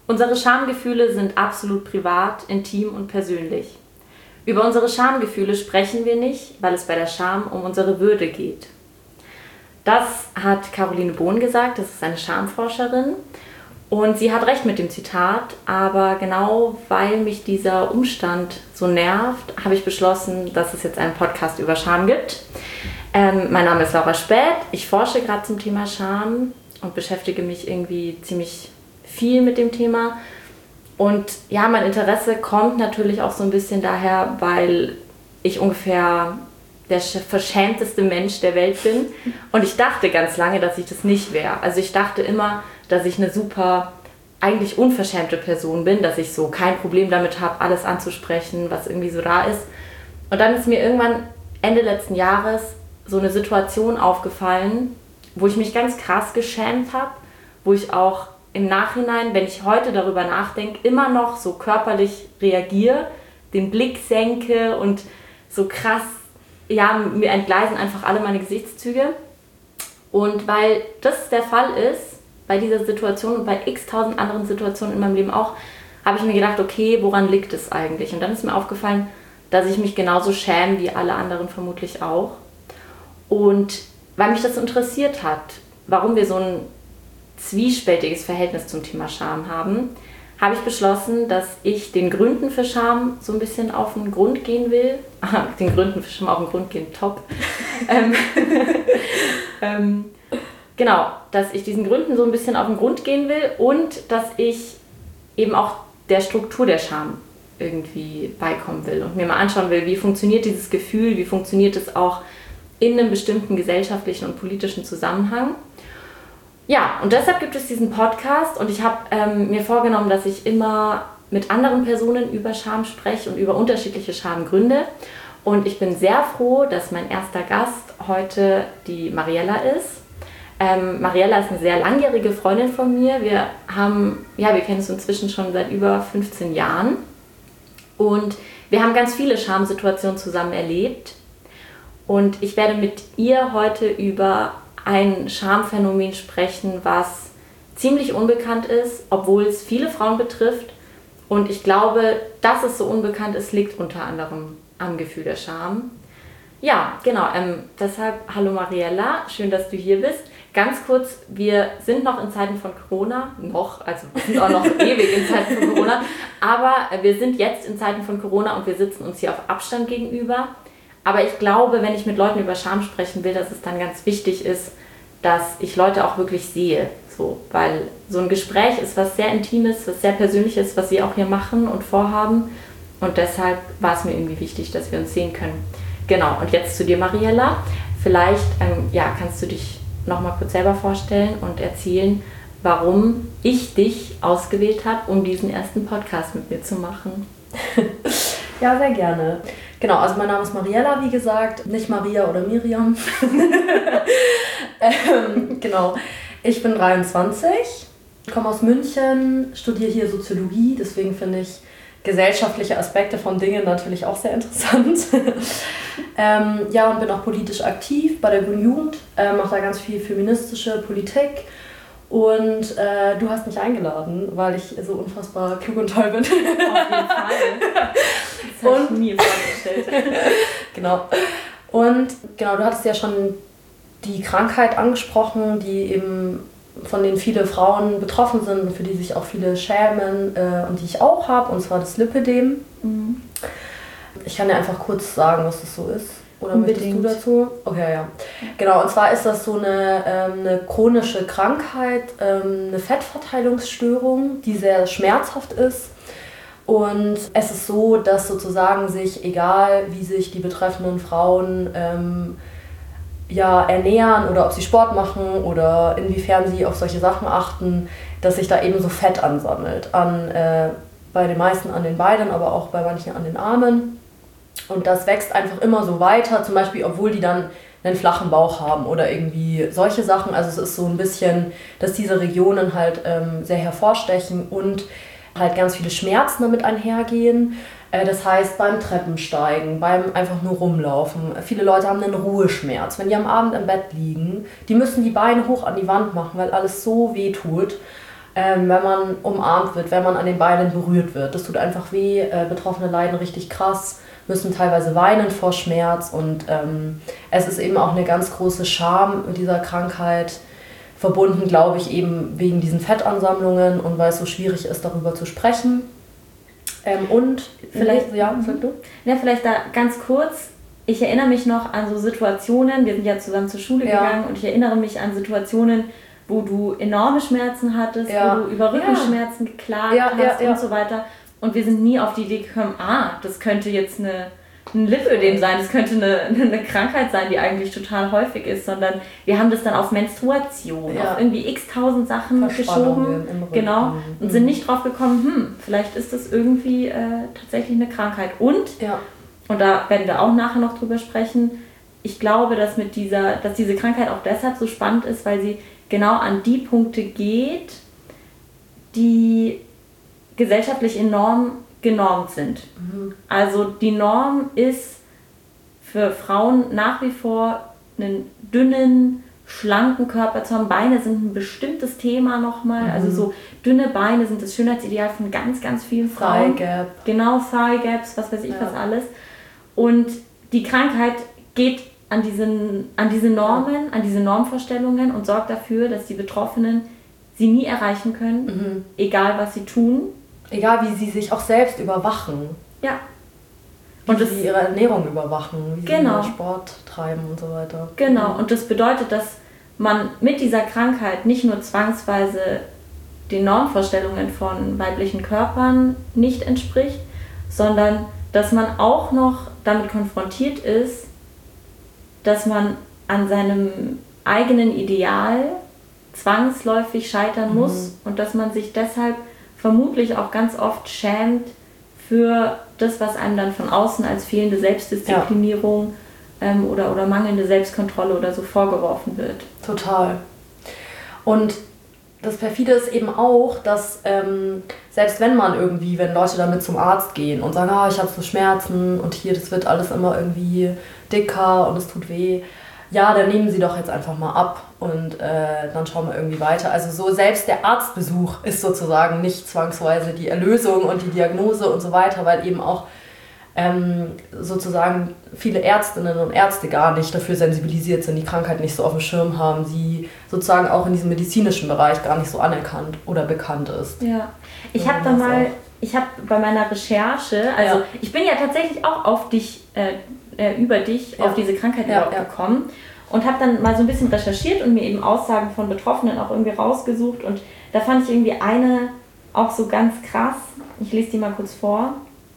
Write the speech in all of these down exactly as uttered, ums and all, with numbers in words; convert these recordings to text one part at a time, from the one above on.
Unsere Schamgefühle sind absolut privat, intim und persönlich. Über unsere Schamgefühle sprechen wir nicht, weil es bei der Scham um unsere Würde geht. Das hat Caroline Bohn gesagt, das ist eine Schamforscherin. Und sie hat recht mit dem Zitat, aber genau weil mich dieser Umstand so nervt, habe ich beschlossen, dass es jetzt einen Podcast über Scham gibt. Ähm, mein Name ist Laura Späth, ich forsche gerade zum Thema Scham und beschäftige mich irgendwie ziemlich viel mit dem Thema. Und ja, mein Interesse kommt natürlich auch so ein bisschen daher, weil ich ungefähr der verschämteste Mensch der Welt bin. Und ich dachte ganz lange, dass ich das nicht wäre. Also ich dachte immer, dass ich eine super, eigentlich unverschämte Person bin, dass ich so kein Problem damit habe, alles anzusprechen, was irgendwie so da ist. Und dann ist mir irgendwann Ende letzten Jahres so eine Situation aufgefallen, wo ich mich ganz krass geschämt habe, wo ich auch im Nachhinein, wenn ich heute darüber nachdenke, immer noch so körperlich reagiere, den Blick senke und so krass, ja, mir entgleisen einfach alle meine Gesichtszüge. Und weil das der Fall ist, bei dieser Situation und bei x tausend anderen Situationen in meinem Leben auch, habe ich mir gedacht, okay, woran liegt es eigentlich? Und dann ist mir aufgefallen, dass ich mich genauso schäme wie alle anderen vermutlich auch. Und weil mich das interessiert hat, warum wir so ein zwiespältiges Verhältnis zum Thema Scham haben, habe ich beschlossen, dass ich den Gründen für Scham so ein bisschen auf den Grund gehen will. Den Gründen für Scham auf den Grund gehen, top. ähm, ähm, genau, dass ich diesen Gründen so ein bisschen auf den Grund gehen will und dass ich eben auch der Struktur der Scham irgendwie beikommen will und mir mal anschauen will, wie funktioniert dieses Gefühl, wie funktioniert es auch in einem bestimmten gesellschaftlichen und politischen Zusammenhang. Ja, und deshalb gibt es diesen Podcast und ich habe ähm, mir vorgenommen, dass ich immer mit anderen Personen über Scham spreche und über unterschiedliche Schamgründe. Und ich bin sehr froh, dass mein erster Gast heute die Mariella ist. Ähm, Mariella ist eine sehr langjährige Freundin von mir. Wir haben, ja, wir kennen uns inzwischen schon seit über fünfzehn Jahren. Und wir haben ganz viele Schamsituationen zusammen erlebt. Und ich werde mit ihr heute über ein Schamphänomen sprechen, was ziemlich unbekannt ist, obwohl es viele Frauen betrifft. Und ich glaube, dass es so unbekannt ist, liegt unter anderem am Gefühl der Scham. Ja, genau. Ähm, deshalb, hallo Mariella, schön, dass du hier bist. Ganz kurz, wir sind noch in Zeiten von Corona, noch, also wir sind auch noch ewig in Zeiten von Corona, aber wir sind jetzt in Zeiten von Corona und wir sitzen uns hier auf Abstand gegenüber. Aber ich glaube, wenn ich mit Leuten über Scham sprechen will, dass es dann ganz wichtig ist, dass ich Leute auch wirklich sehe. So, weil so ein Gespräch ist was sehr Intimes, was sehr Persönliches, was sie auch hier machen und vorhaben. Und deshalb war es mir irgendwie wichtig, dass wir uns sehen können. Genau, und jetzt zu dir, Mariella. Vielleicht ähm, ja, kannst du dich noch mal kurz selber vorstellen und erzählen, warum ich dich ausgewählt habe, um diesen ersten Podcast mit mir zu machen. Ja, sehr gerne. Genau, also mein Name ist Mariella, wie gesagt, nicht Maria oder Miriam. ähm, genau, ich bin dreiundzwanzig, komme aus München, studiere hier Soziologie, deswegen finde ich gesellschaftliche Aspekte von Dingen natürlich auch sehr interessant. ähm, ja, und bin auch politisch aktiv bei der Grünen Jugend, äh, mache da ganz viel feministische Politik. Und äh, du hast mich eingeladen, weil ich so unfassbar klug und toll bin. Auf jeden Fall. Das habe ich nie vorgestellt. Genau. Und genau, du hattest ja schon die Krankheit angesprochen, die eben von denen viele Frauen betroffen sind und für die sich auch viele schämen äh, und die ich auch habe, und zwar das Lipödem. Mhm. Ich kann dir einfach kurz sagen, was das so ist. Oder Unbedingt. Möchtest du dazu? Okay, ja. Genau, und zwar ist das so eine, ähm, eine chronische Krankheit, ähm, eine Fettverteilungsstörung, die sehr schmerzhaft ist. Und es ist so, dass sozusagen sich, egal wie sich die betreffenden Frauen ähm, ja, ernähren oder ob sie Sport machen oder inwiefern sie auf solche Sachen achten, dass sich da eben so Fett ansammelt. An, äh, bei den meisten an den Beinen, aber auch bei manchen an den Armen. Und das wächst einfach immer so weiter, zum Beispiel, obwohl die dann einen flachen Bauch haben oder irgendwie solche Sachen. Also es ist so ein bisschen, dass diese Regionen halt ähm, sehr hervorstechen und halt ganz viele Schmerzen damit einhergehen. Äh, das heißt, beim Treppensteigen, beim einfach nur rumlaufen. Viele Leute haben einen Ruheschmerz. Wenn die am Abend im Bett liegen, die müssen die Beine hoch an die Wand machen, weil alles so weh tut. ähm, wenn man umarmt wird, wenn man an den Beinen berührt wird. Das tut einfach weh, äh, Betroffene leiden richtig krass, müssen teilweise weinen vor Schmerz und ähm, es ist eben auch eine ganz große Scham mit dieser Krankheit verbunden, glaube ich, eben wegen diesen Fettansammlungen und weil es so schwierig ist, darüber zu sprechen. Ähm, und vielleicht, ja, sag du? Ja, vielleicht da ganz kurz. Ich erinnere mich noch an so Situationen, wir sind ja zusammen zur Schule ja. gegangen und ich erinnere mich an Situationen, wo du enorme Schmerzen hattest, ja. wo du über Rückenschmerzen ja. geklagt ja, hast ja, ja. und so weiter. Und wir sind nie auf die Idee gekommen, ah, das könnte jetzt eine, ein Lipödem sein, das könnte eine, eine Krankheit sein, die eigentlich total häufig ist, sondern wir haben das dann auf Menstruation, ja. auf irgendwie x-tausend Sachen geschoben genau, und mhm. sind nicht drauf gekommen, hm, vielleicht ist das irgendwie äh, tatsächlich eine Krankheit. Und, ja. und da werden wir auch nachher noch drüber sprechen, ich glaube, dass, mit dieser, dass diese Krankheit auch deshalb so spannend ist, weil sie genau an die Punkte geht, die gesellschaftlich enorm genormt sind. Mhm. Also die Norm ist für Frauen nach wie vor einen dünnen, schlanken Körper zu haben. Beine sind ein bestimmtes Thema nochmal. Mhm. Also so dünne Beine sind das Schönheitsideal von ganz, ganz vielen Frauen. Thigh Gap. Genau, Thigh Gaps, was weiß ich, ja. was alles. Und die Krankheit geht an, diesen, an diese Normen, an diese Normvorstellungen und sorgt dafür, dass die Betroffenen sie nie erreichen können, mhm. egal was sie tun. Egal wie sie sich auch selbst überwachen. Ja. Und wie sie ihre Ernährung überwachen, wie genau. sie Sport treiben und so weiter. Genau, und das bedeutet, dass man mit dieser Krankheit nicht nur zwangsweise den Normvorstellungen von weiblichen Körpern nicht entspricht, sondern dass man auch noch damit konfrontiert ist, dass man an seinem eigenen Ideal zwangsläufig scheitern muss mhm. und dass man sich deshalb vermutlich auch ganz oft schämt für das, was einem dann von außen als fehlende Selbstdisziplinierung ja. ähm, oder, oder mangelnde Selbstkontrolle oder so vorgeworfen wird. Total. Und das Perfide ist eben auch, dass ähm, selbst wenn man irgendwie, wenn Leute damit zum Arzt gehen und sagen, ah, ich habe so Schmerzen und hier, das wird alles immer irgendwie dicker und es tut weh, ja, dann nehmen sie doch jetzt einfach mal ab und äh, dann schauen wir irgendwie weiter. Also so selbst der Arztbesuch ist sozusagen nicht zwangsweise die Erlösung und die Diagnose und so weiter, weil eben auch ähm, sozusagen viele Ärztinnen und Ärzte gar nicht dafür sensibilisiert sind, die Krankheit nicht so auf dem Schirm haben, sie sozusagen auch in diesem medizinischen Bereich gar nicht so anerkannt oder bekannt ist. Ja, ich habe da mal, ich habe bei meiner Recherche, also ja. ich bin ja tatsächlich auch auf dich, äh, äh, über dich, ja. auf diese Krankheit ja, überhaupt ja. gekommen und habe dann mal so ein bisschen recherchiert und mir eben Aussagen von Betroffenen auch irgendwie rausgesucht und da fand ich irgendwie eine auch so ganz krass, ich lese die mal kurz vor.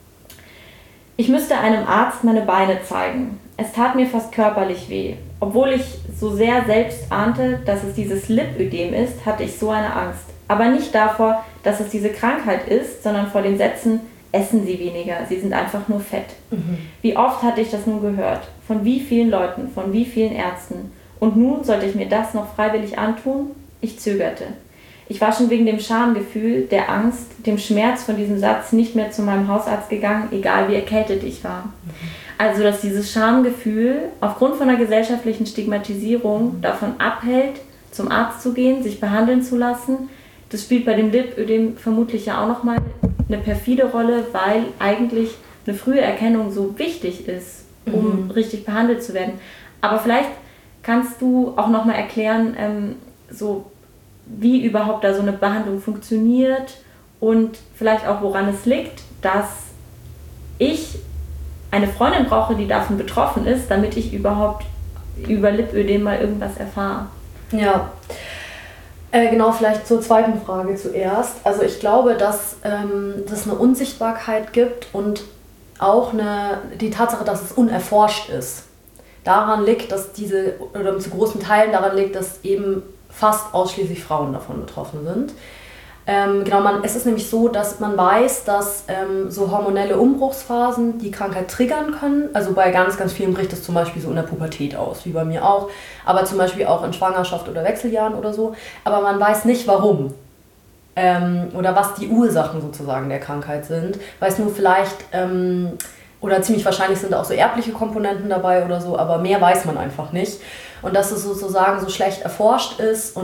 Ich müsste einem Arzt meine Beine zeigen. Es tat mir fast körperlich weh. Obwohl ich so sehr selbst ahnte, dass es dieses Lipödem ist, hatte ich so eine Angst. Aber nicht davor, dass es diese Krankheit ist, sondern vor den Sätzen, essen Sie weniger, Sie sind einfach nur fett. Mhm. Wie oft hatte ich das nun gehört? Von wie vielen Leuten, von wie vielen Ärzten? Und nun sollte ich mir das noch freiwillig antun? Ich zögerte. Ich war schon wegen dem Schamgefühl, der Angst, dem Schmerz von diesem Satz nicht mehr zu meinem Hausarzt gegangen, egal wie erkältet ich war. Mhm. Also, dass dieses Schamgefühl aufgrund von einer gesellschaftlichen Stigmatisierung mhm. davon abhält, zum Arzt zu gehen, sich behandeln zu lassen, das spielt bei dem Lipödem vermutlich ja auch nochmal eine perfide Rolle, weil eigentlich eine frühe Erkennung so wichtig ist, um mhm. richtig behandelt zu werden. Aber vielleicht kannst du auch nochmal erklären, ähm, so wie überhaupt da so eine Behandlung funktioniert und vielleicht auch woran es liegt, dass ich eine Freundin brauche, die davon betroffen ist, damit ich überhaupt über Lipödem mal irgendwas erfahre. Ja, äh, genau, vielleicht zur zweiten Frage zuerst. Also ich glaube, dass ähm, es eine Unsichtbarkeit gibt und auch eine, die Tatsache, dass es unerforscht ist. Daran liegt, dass diese, oder zu großen Teilen daran liegt, dass eben fast ausschließlich Frauen davon betroffen sind. Ähm, genau, man, es ist nämlich so, dass man weiß, dass ähm, so hormonelle Umbruchsphasen die Krankheit triggern können. Also bei ganz, ganz vielen bricht es zum Beispiel so in der Pubertät aus, wie bei mir auch. Aber zum Beispiel auch in Schwangerschaft oder Wechseljahren oder so. Aber man weiß nicht, warum. Ähm, oder was die Ursachen sozusagen der Krankheit sind. Weiß nur vielleicht, ähm, oder ziemlich wahrscheinlich sind da auch so erbliche Komponenten dabei oder so, aber mehr weiß man einfach nicht. Und dass es sozusagen so schlecht erforscht ist und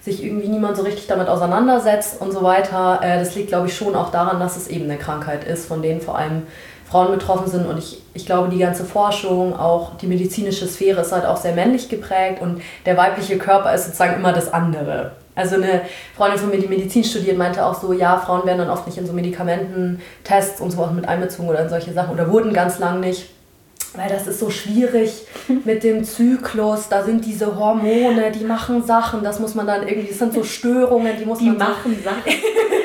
sich irgendwie niemand so richtig damit auseinandersetzt und so weiter. Äh, das liegt, glaube ich, schon auch daran, dass es eben eine Krankheit ist, von denen vor allem Frauen betroffen sind. Und ich, ich glaube, die ganze Forschung, auch die medizinische Sphäre ist halt auch sehr männlich geprägt und der weibliche Körper ist sozusagen immer das andere. Also eine Freundin von mir, die Medizin studiert, meinte auch so, ja, Frauen werden dann oft nicht in so Medikamententests und so mit einbezogen oder in solche Sachen oder wurden ganz lang nicht. Weil das ist so schwierig mit dem Zyklus, da sind diese Hormone, die machen Sachen, das muss man dann irgendwie, das sind so Störungen, die muss die man so, machen Sachen.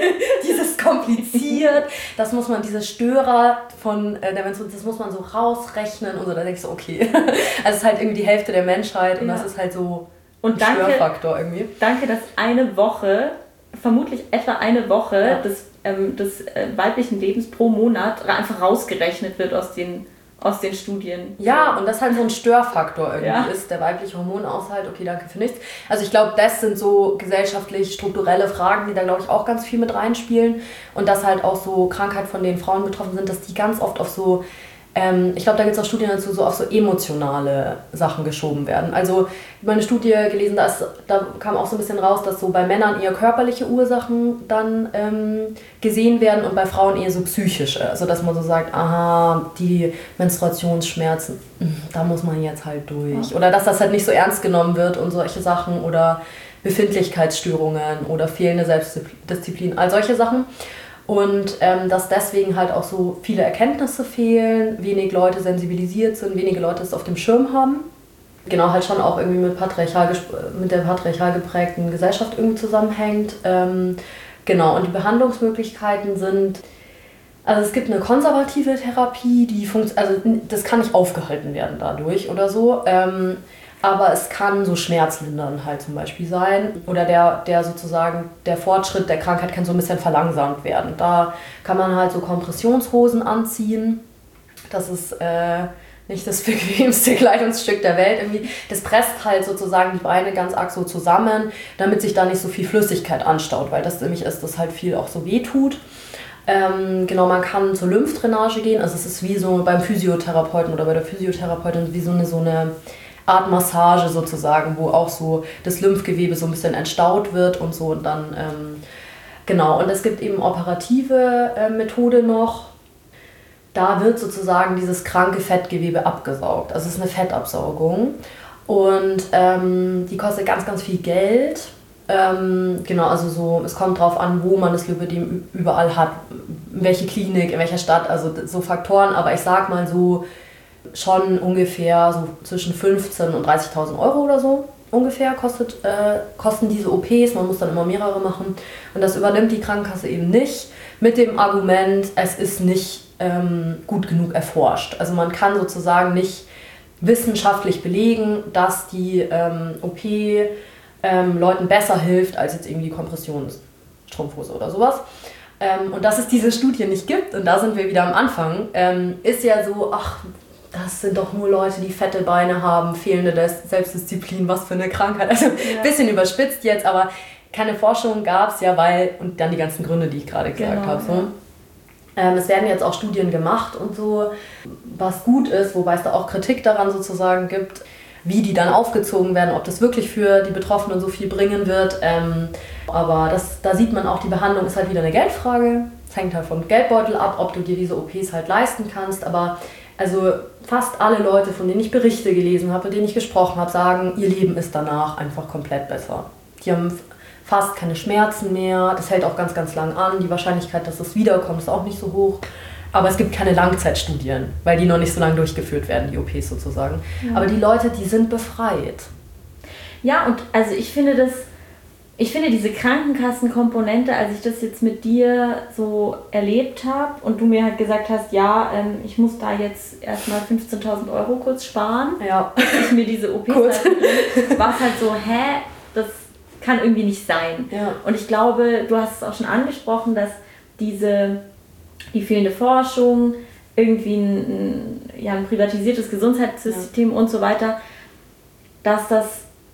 dieses kompliziert, das muss man, diese Störer von der Menstruation, das muss man so rausrechnen und so, da denke ich so, okay, also es ist halt irgendwie die Hälfte der Menschheit und ja. Das ist halt so und ein danke, Störfaktor irgendwie. Danke, dass eine Woche, vermutlich etwa eine Woche ja. des, ähm, des äh, weiblichen Lebens pro Monat einfach rausgerechnet wird aus den aus den Studien. Ja, und das halt so ein Störfaktor irgendwie ja. ist, der weibliche Hormonaushalt, okay, danke für nichts. Also ich glaube, das sind so gesellschaftlich strukturelle Fragen, die da, glaube ich, auch ganz viel mit reinspielen. Und dass halt auch so Krankheiten, von denen Frauen betroffen sind, dass die ganz oft auf so, ähm, ich glaube, da gibt es auch Studien dazu, so auf so emotionale Sachen geschoben werden. Also ich habe eine Studie gelesen, da, ist, da kam auch so ein bisschen raus, dass so bei Männern eher körperliche Ursachen dann ähm, gesehen werden und bei Frauen eher so psychische. Also dass man so sagt, aha, die Menstruationsschmerzen, da muss man jetzt halt durch. Oder dass das halt nicht so ernst genommen wird und solche Sachen oder Befindlichkeitsstörungen oder fehlende Selbstdisziplin, all solche Sachen. Und ähm, dass deswegen halt auch so viele Erkenntnisse fehlen, wenig Leute sensibilisiert sind, wenige Leute es auf dem Schirm haben. Genau, halt schon auch irgendwie mit, patriarchal, mit der patriarchal geprägten Gesellschaft irgendwie zusammenhängt. Ähm, genau, und die Behandlungsmöglichkeiten sind, also es gibt eine konservative Therapie, die funkt, also das kann nicht aufgehalten werden dadurch oder so. Ähm, Aber es kann so schmerzlindernd halt zum Beispiel sein. Oder der, der sozusagen, der Fortschritt der Krankheit kann so ein bisschen verlangsamt werden. Da kann man halt so Kompressionshosen anziehen. Das ist äh, nicht das bequemste Kleidungsstück der Welt. Irgendwie, das presst halt sozusagen die Beine ganz arg so zusammen, damit sich da nicht so viel Flüssigkeit anstaut. Weil das nämlich ist, dass halt viel auch so weh tut. Ähm, genau, man kann zur Lymphdrainage gehen. Also es ist wie so beim Physiotherapeuten oder bei der Physiotherapeutin wie so eine, so eine Art Massage sozusagen, wo auch so das Lymphgewebe so ein bisschen entstaut wird und so und dann, ähm, genau, und es gibt eben operative äh, Methode noch, da wird sozusagen dieses kranke Fettgewebe abgesaugt, also es ist eine Fettabsaugung und ähm, die kostet ganz, ganz viel Geld, ähm, genau, also so, es kommt drauf an, wo man das Lipödem überall hat, in welche Klinik, in welcher Stadt, also so Faktoren, aber ich sag mal so, schon ungefähr so zwischen fünfzehntausend und dreißigtausend Euro oder so ungefähr kostet, äh, kosten diese O Ps. Man muss dann immer mehrere machen. Und das übernimmt die Krankenkasse eben nicht mit dem Argument, es ist nicht ähm, gut genug erforscht. Also man kann sozusagen nicht wissenschaftlich belegen, dass die ähm, O P ähm, Leuten besser hilft als jetzt irgendwie die Kompressionsstrumpfhose oder sowas. Ähm, und dass es diese Studie nicht gibt, und da sind wir wieder am Anfang, ähm, ist ja so, ach, das sind doch nur Leute, die fette Beine haben, fehlende Selbstdisziplin, was für eine Krankheit. Also ein ja. bisschen überspitzt jetzt, aber keine Forschung gab es ja, weil, und dann die ganzen Gründe, die ich gerade gesagt genau, habe. So. Ja. Ähm, es werden jetzt auch Studien gemacht und so, was gut ist, wobei es da auch Kritik daran sozusagen gibt, wie die dann aufgezogen werden, ob das wirklich für die Betroffenen so viel bringen wird. Ähm, aber das, da sieht man auch, die Behandlung ist halt wieder eine Geldfrage. Es hängt halt vom Geldbeutel ab, ob du dir diese O Ps halt leisten kannst, aber also fast alle Leute, von denen ich Berichte gelesen habe, mit denen ich gesprochen habe, sagen, ihr Leben ist danach einfach komplett besser. Die haben fast keine Schmerzen mehr, das hält auch ganz, ganz lang an. Die Wahrscheinlichkeit, dass es wiederkommt, ist auch nicht so hoch. Aber es gibt keine Langzeitstudien, weil die noch nicht so lange durchgeführt werden, die O Ps sozusagen. Ja. Aber die Leute, die sind befreit. Ja, und also ich finde das, ich finde diese Krankenkassenkomponente, als ich das jetzt mit dir so erlebt habe und du mir halt gesagt hast, ja, ähm, ich muss da jetzt erstmal fünfzehntausend Euro kurz sparen, ja. ich mir diese O Ps halt, war es halt so, hä, das kann irgendwie nicht sein. Ja. Und ich glaube, du hast es auch schon angesprochen, dass diese, die fehlende Forschung, irgendwie ein, ein, ja, ein privatisiertes Gesundheitssystem ja. und so weiter, dass das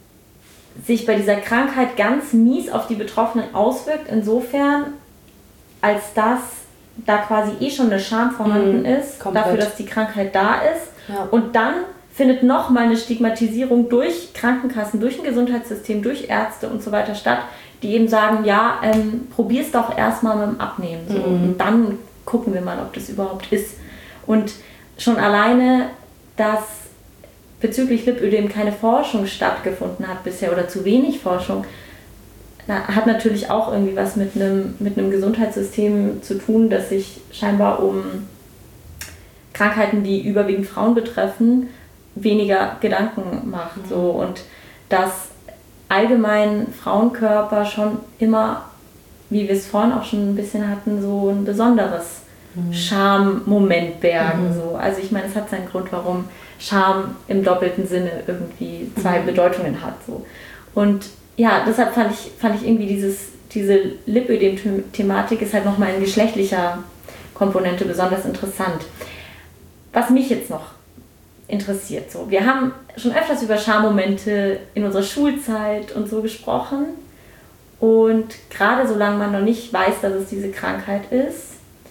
sich bei dieser Krankheit ganz mies auf die Betroffenen auswirkt, insofern, als dass da quasi eh schon eine Scham vorhanden mhm, ist, komplett. Dafür, dass die Krankheit da ist. Ja. Und dann findet nochmal eine Stigmatisierung durch Krankenkassen, durch ein Gesundheitssystem, durch Ärzte und so weiter statt, die eben sagen, ja, ähm, probier's doch erstmal mit dem Abnehmen. So. Mhm. Und dann gucken wir mal, ob das überhaupt ist. Und schon alleine, dass bezüglich Lipödem keine Forschung stattgefunden hat bisher oder zu wenig Forschung, hat natürlich auch irgendwie was mit einem, mit einem Gesundheitssystem zu tun, das sich scheinbar um Krankheiten, die überwiegend Frauen betreffen, weniger Gedanken macht. Mhm. So. Und dass allgemein Frauenkörper schon immer, wie wir es vorhin auch schon ein bisschen hatten, so ein besonderes mhm. Schammoment bergen. Mhm. So. Also ich meine, es hat seinen Grund, warum Scham im doppelten Sinne irgendwie zwei mhm. Bedeutungen hat. So. Und ja, deshalb fand ich, fand ich irgendwie dieses, diese Lipödem-Thematik ist halt nochmal in geschlechtlicher Komponente besonders interessant. Was mich jetzt noch interessiert, so, wir haben schon öfters über Schammomente in unserer Schulzeit und so gesprochen und gerade solange man noch nicht weiß, dass es diese Krankheit ist,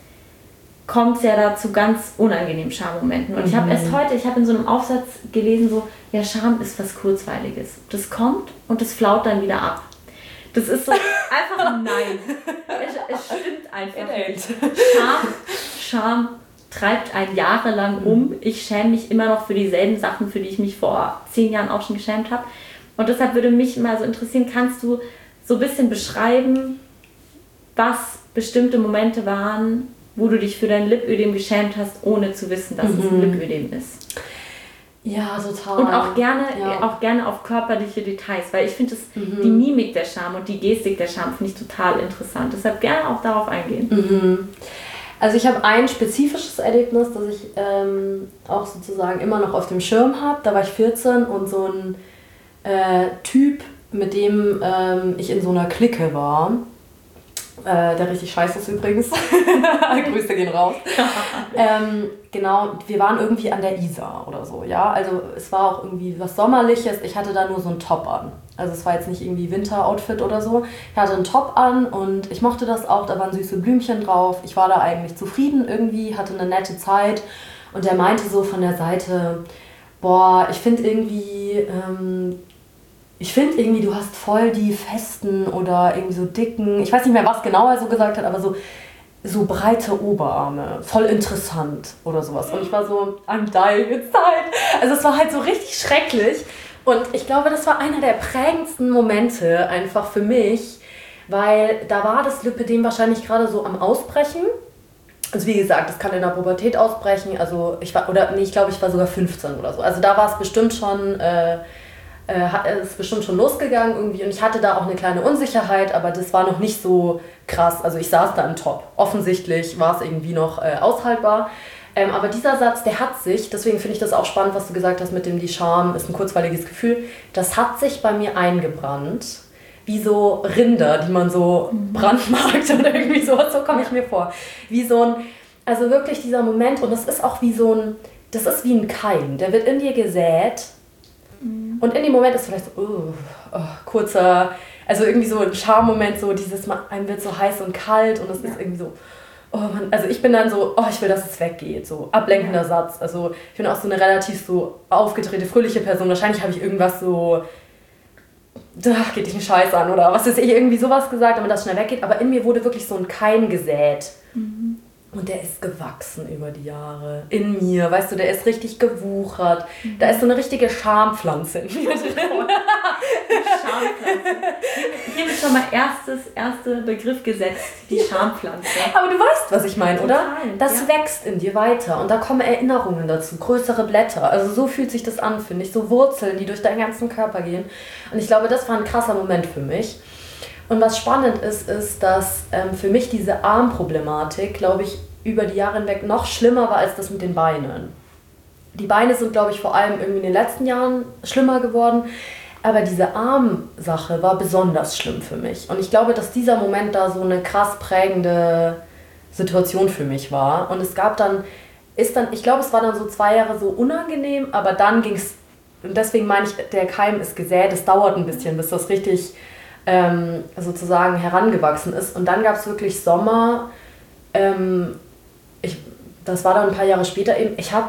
kommt es ja da zu ganz unangenehmen Schammomenten. Und mhm. ich habe erst heute, ich habe in so einem Aufsatz gelesen, so, ja, Scham ist was Kurzweiliges. Das kommt und das flaut dann wieder ab. Das ist so einfach ein Nein. Es, es stimmt einfach nicht. Scham, Scham treibt einen jahrelang mhm. um. Ich schäme mich immer noch für dieselben Sachen, für die ich mich vor zehn Jahren auch schon geschämt habe. Und deshalb würde mich mal so interessieren, kannst du so ein bisschen beschreiben, was bestimmte Momente waren, wo du dich für dein Lipödem geschämt hast, ohne zu wissen, dass mhm. es ein Lipödem ist. Ja, total. Und auch gerne, ja. auch gerne auf körperliche Details, weil ich finde, mhm. die Mimik der Scham und die Gestik der Scham finde ich total interessant. Deshalb gerne auch darauf eingehen. Mhm. Also ich habe ein spezifisches Erlebnis, das ich ähm, auch sozusagen immer noch auf dem Schirm habe. Da war ich vierzehn und so ein äh, Typ, mit dem ähm, ich in so einer Clique war, Äh, der richtig scheiße ist übrigens. Grüße gehen raus. ähm, genau, wir waren irgendwie an der Isar oder so, ja. Also es war auch irgendwie was Sommerliches. Ich hatte da nur so einen Top an. Also es war jetzt nicht irgendwie Winteroutfit oder so. Ich hatte einen Top an und ich mochte das auch. Da waren süße Blümchen drauf. Ich war da eigentlich zufrieden irgendwie, hatte eine nette Zeit. Und der meinte so von der Seite, boah, ich finde irgendwie... Ähm, Ich finde irgendwie, du hast voll die festen oder irgendwie so dicken, ich weiß nicht mehr, was genau er so gesagt hat, aber so, so breite Oberarme, voll interessant oder sowas. Und ich war so, I'm dying inside. Also es war halt so richtig schrecklich. Und ich glaube, das war einer der prägendsten Momente einfach für mich, weil da war das Lipödem wahrscheinlich gerade so am Ausbrechen. Also wie gesagt, das kann in der Pubertät ausbrechen. Also ich war, oder nee, ich glaube, ich war sogar fünfzehn oder so. Also da war es bestimmt schon... Äh, Äh, ist bestimmt schon losgegangen irgendwie und ich hatte da auch eine kleine Unsicherheit, aber das war noch nicht so krass. Also ich saß da im Top. Offensichtlich war es irgendwie noch äh, aushaltbar. Ähm, aber dieser Satz, der hat sich, deswegen finde ich das auch spannend, was du gesagt hast mit dem, die Scham ist ein kurzweiliges Gefühl, das hat sich bei mir eingebrannt. Wie so Rinder, die man so mhm. brandmarkt oder irgendwie sowas, so komme ich mir vor. Wie so ein, also wirklich dieser Moment und das ist auch wie so ein, das ist wie ein Keim, der wird in dir gesät. Und in dem Moment ist vielleicht so, oh, oh, kurzer, also irgendwie so ein Charmoment, so dieses, einem wird so heiß und kalt und es ja. ist irgendwie so, oh Mann, also ich bin dann so, oh, ich will, dass es weggeht, so ablenkender ja. Satz. Also ich bin auch so eine relativ so aufgedrehte, fröhliche Person. Wahrscheinlich habe ich irgendwas so, ach, geht dich einen Scheiß an oder was ist ich irgendwie sowas gesagt, damit das schnell weggeht. Aber in mir wurde wirklich so ein Keim gesät. Mhm. Und der ist gewachsen über die Jahre. In mir, weißt du, der ist richtig gewuchert. Mhm. Da ist so eine richtige Schampflanze in mir drin. Schampflanze. Hier wird schon mal erstes, erster Begriff gesetzt, die Schampflanze. Aber du weißt, was ich meine, oder? Total, das ja. wächst in dir weiter und da kommen Erinnerungen dazu, größere Blätter. Also so fühlt sich das an, finde ich. So Wurzeln, die durch deinen ganzen Körper gehen. Und ich glaube, das war ein krasser Moment für mich. Und was spannend ist, ist, dass ähm, für mich diese Armproblematik, glaube ich, über die Jahre hinweg noch schlimmer war als das mit den Beinen. Die Beine sind, glaube ich, vor allem irgendwie in den letzten Jahren schlimmer geworden. Aber diese Armsache war besonders schlimm für mich. Und ich glaube, dass dieser Moment da so eine krass prägende Situation für mich war. Und es gab dann, ist dann, ich glaube, es war dann so zwei Jahre so unangenehm, aber dann ging es, und deswegen meine ich, der Keim ist gesät, es dauert ein bisschen, bis das richtig ähm, sozusagen herangewachsen ist. Und dann gab es wirklich Sommer, ähm, ich, das war dann ein paar Jahre später eben, ich habe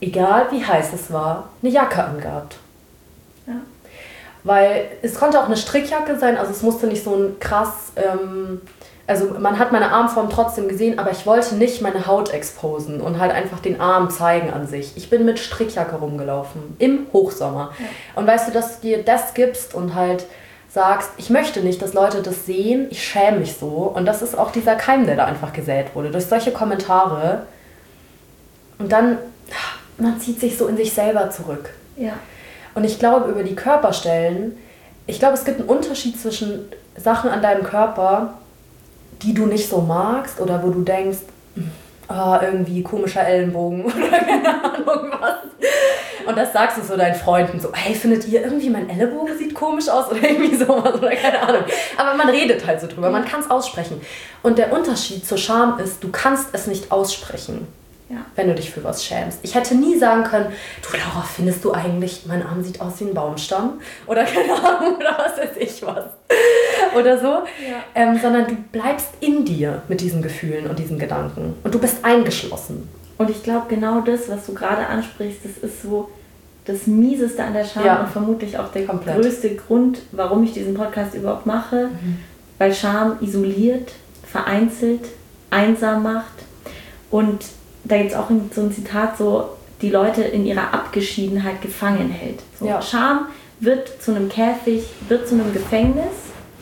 egal wie heiß es war, eine Jacke angehabt. Ja. Weil es konnte auch eine Strickjacke sein, also es musste nicht so ein krass, ähm, also man hat meine Armform trotzdem gesehen, aber ich wollte nicht meine Haut exposen und halt einfach den Arm zeigen an sich. Ich bin mit Strickjacke rumgelaufen, im Hochsommer. Ja. Und weißt du, dass du dir das gibst und halt sagst, ich möchte nicht, dass Leute das sehen, ich schäme mich so. Und das ist auch dieser Keim, der da einfach gesät wurde, durch solche Kommentare. Und dann, man zieht sich so in sich selber zurück. Ja. Und ich glaube, über die Körperstellen, ich glaube, es gibt einen Unterschied zwischen Sachen an deinem Körper, die du nicht so magst oder wo du denkst, oh, irgendwie komischer Ellenbogen oder keine Ahnung was. Und das sagst du so deinen Freunden so, hey, findet ihr irgendwie mein Ellenbogen sieht komisch aus oder irgendwie sowas oder keine Ahnung. Aber man redet halt so drüber, man kann es aussprechen. Und der Unterschied zur Scham ist, du kannst es nicht aussprechen. Ja. Wenn du dich für was schämst. Ich hätte nie sagen können, du Laura, findest du eigentlich, mein Arm sieht aus wie ein Baumstamm? Oder keine Ahnung, oder was weiß ich was. Oder so. Ja. Ähm, sondern du bleibst in dir mit diesen Gefühlen und diesen Gedanken. Und du bist eingeschlossen. Und ich glaube, genau das, was du gerade ansprichst, das ist so das Mieseste an der Scham ja. und vermutlich auch der Komplett. größte Grund, warum ich diesen Podcast überhaupt mache. Mhm. Weil Scham isoliert, vereinzelt, einsam macht und da gibt es auch so ein Zitat, so die Leute in ihrer Abgeschiedenheit gefangen hält. So, ja. Scham wird zu einem Käfig, wird zu einem Gefängnis.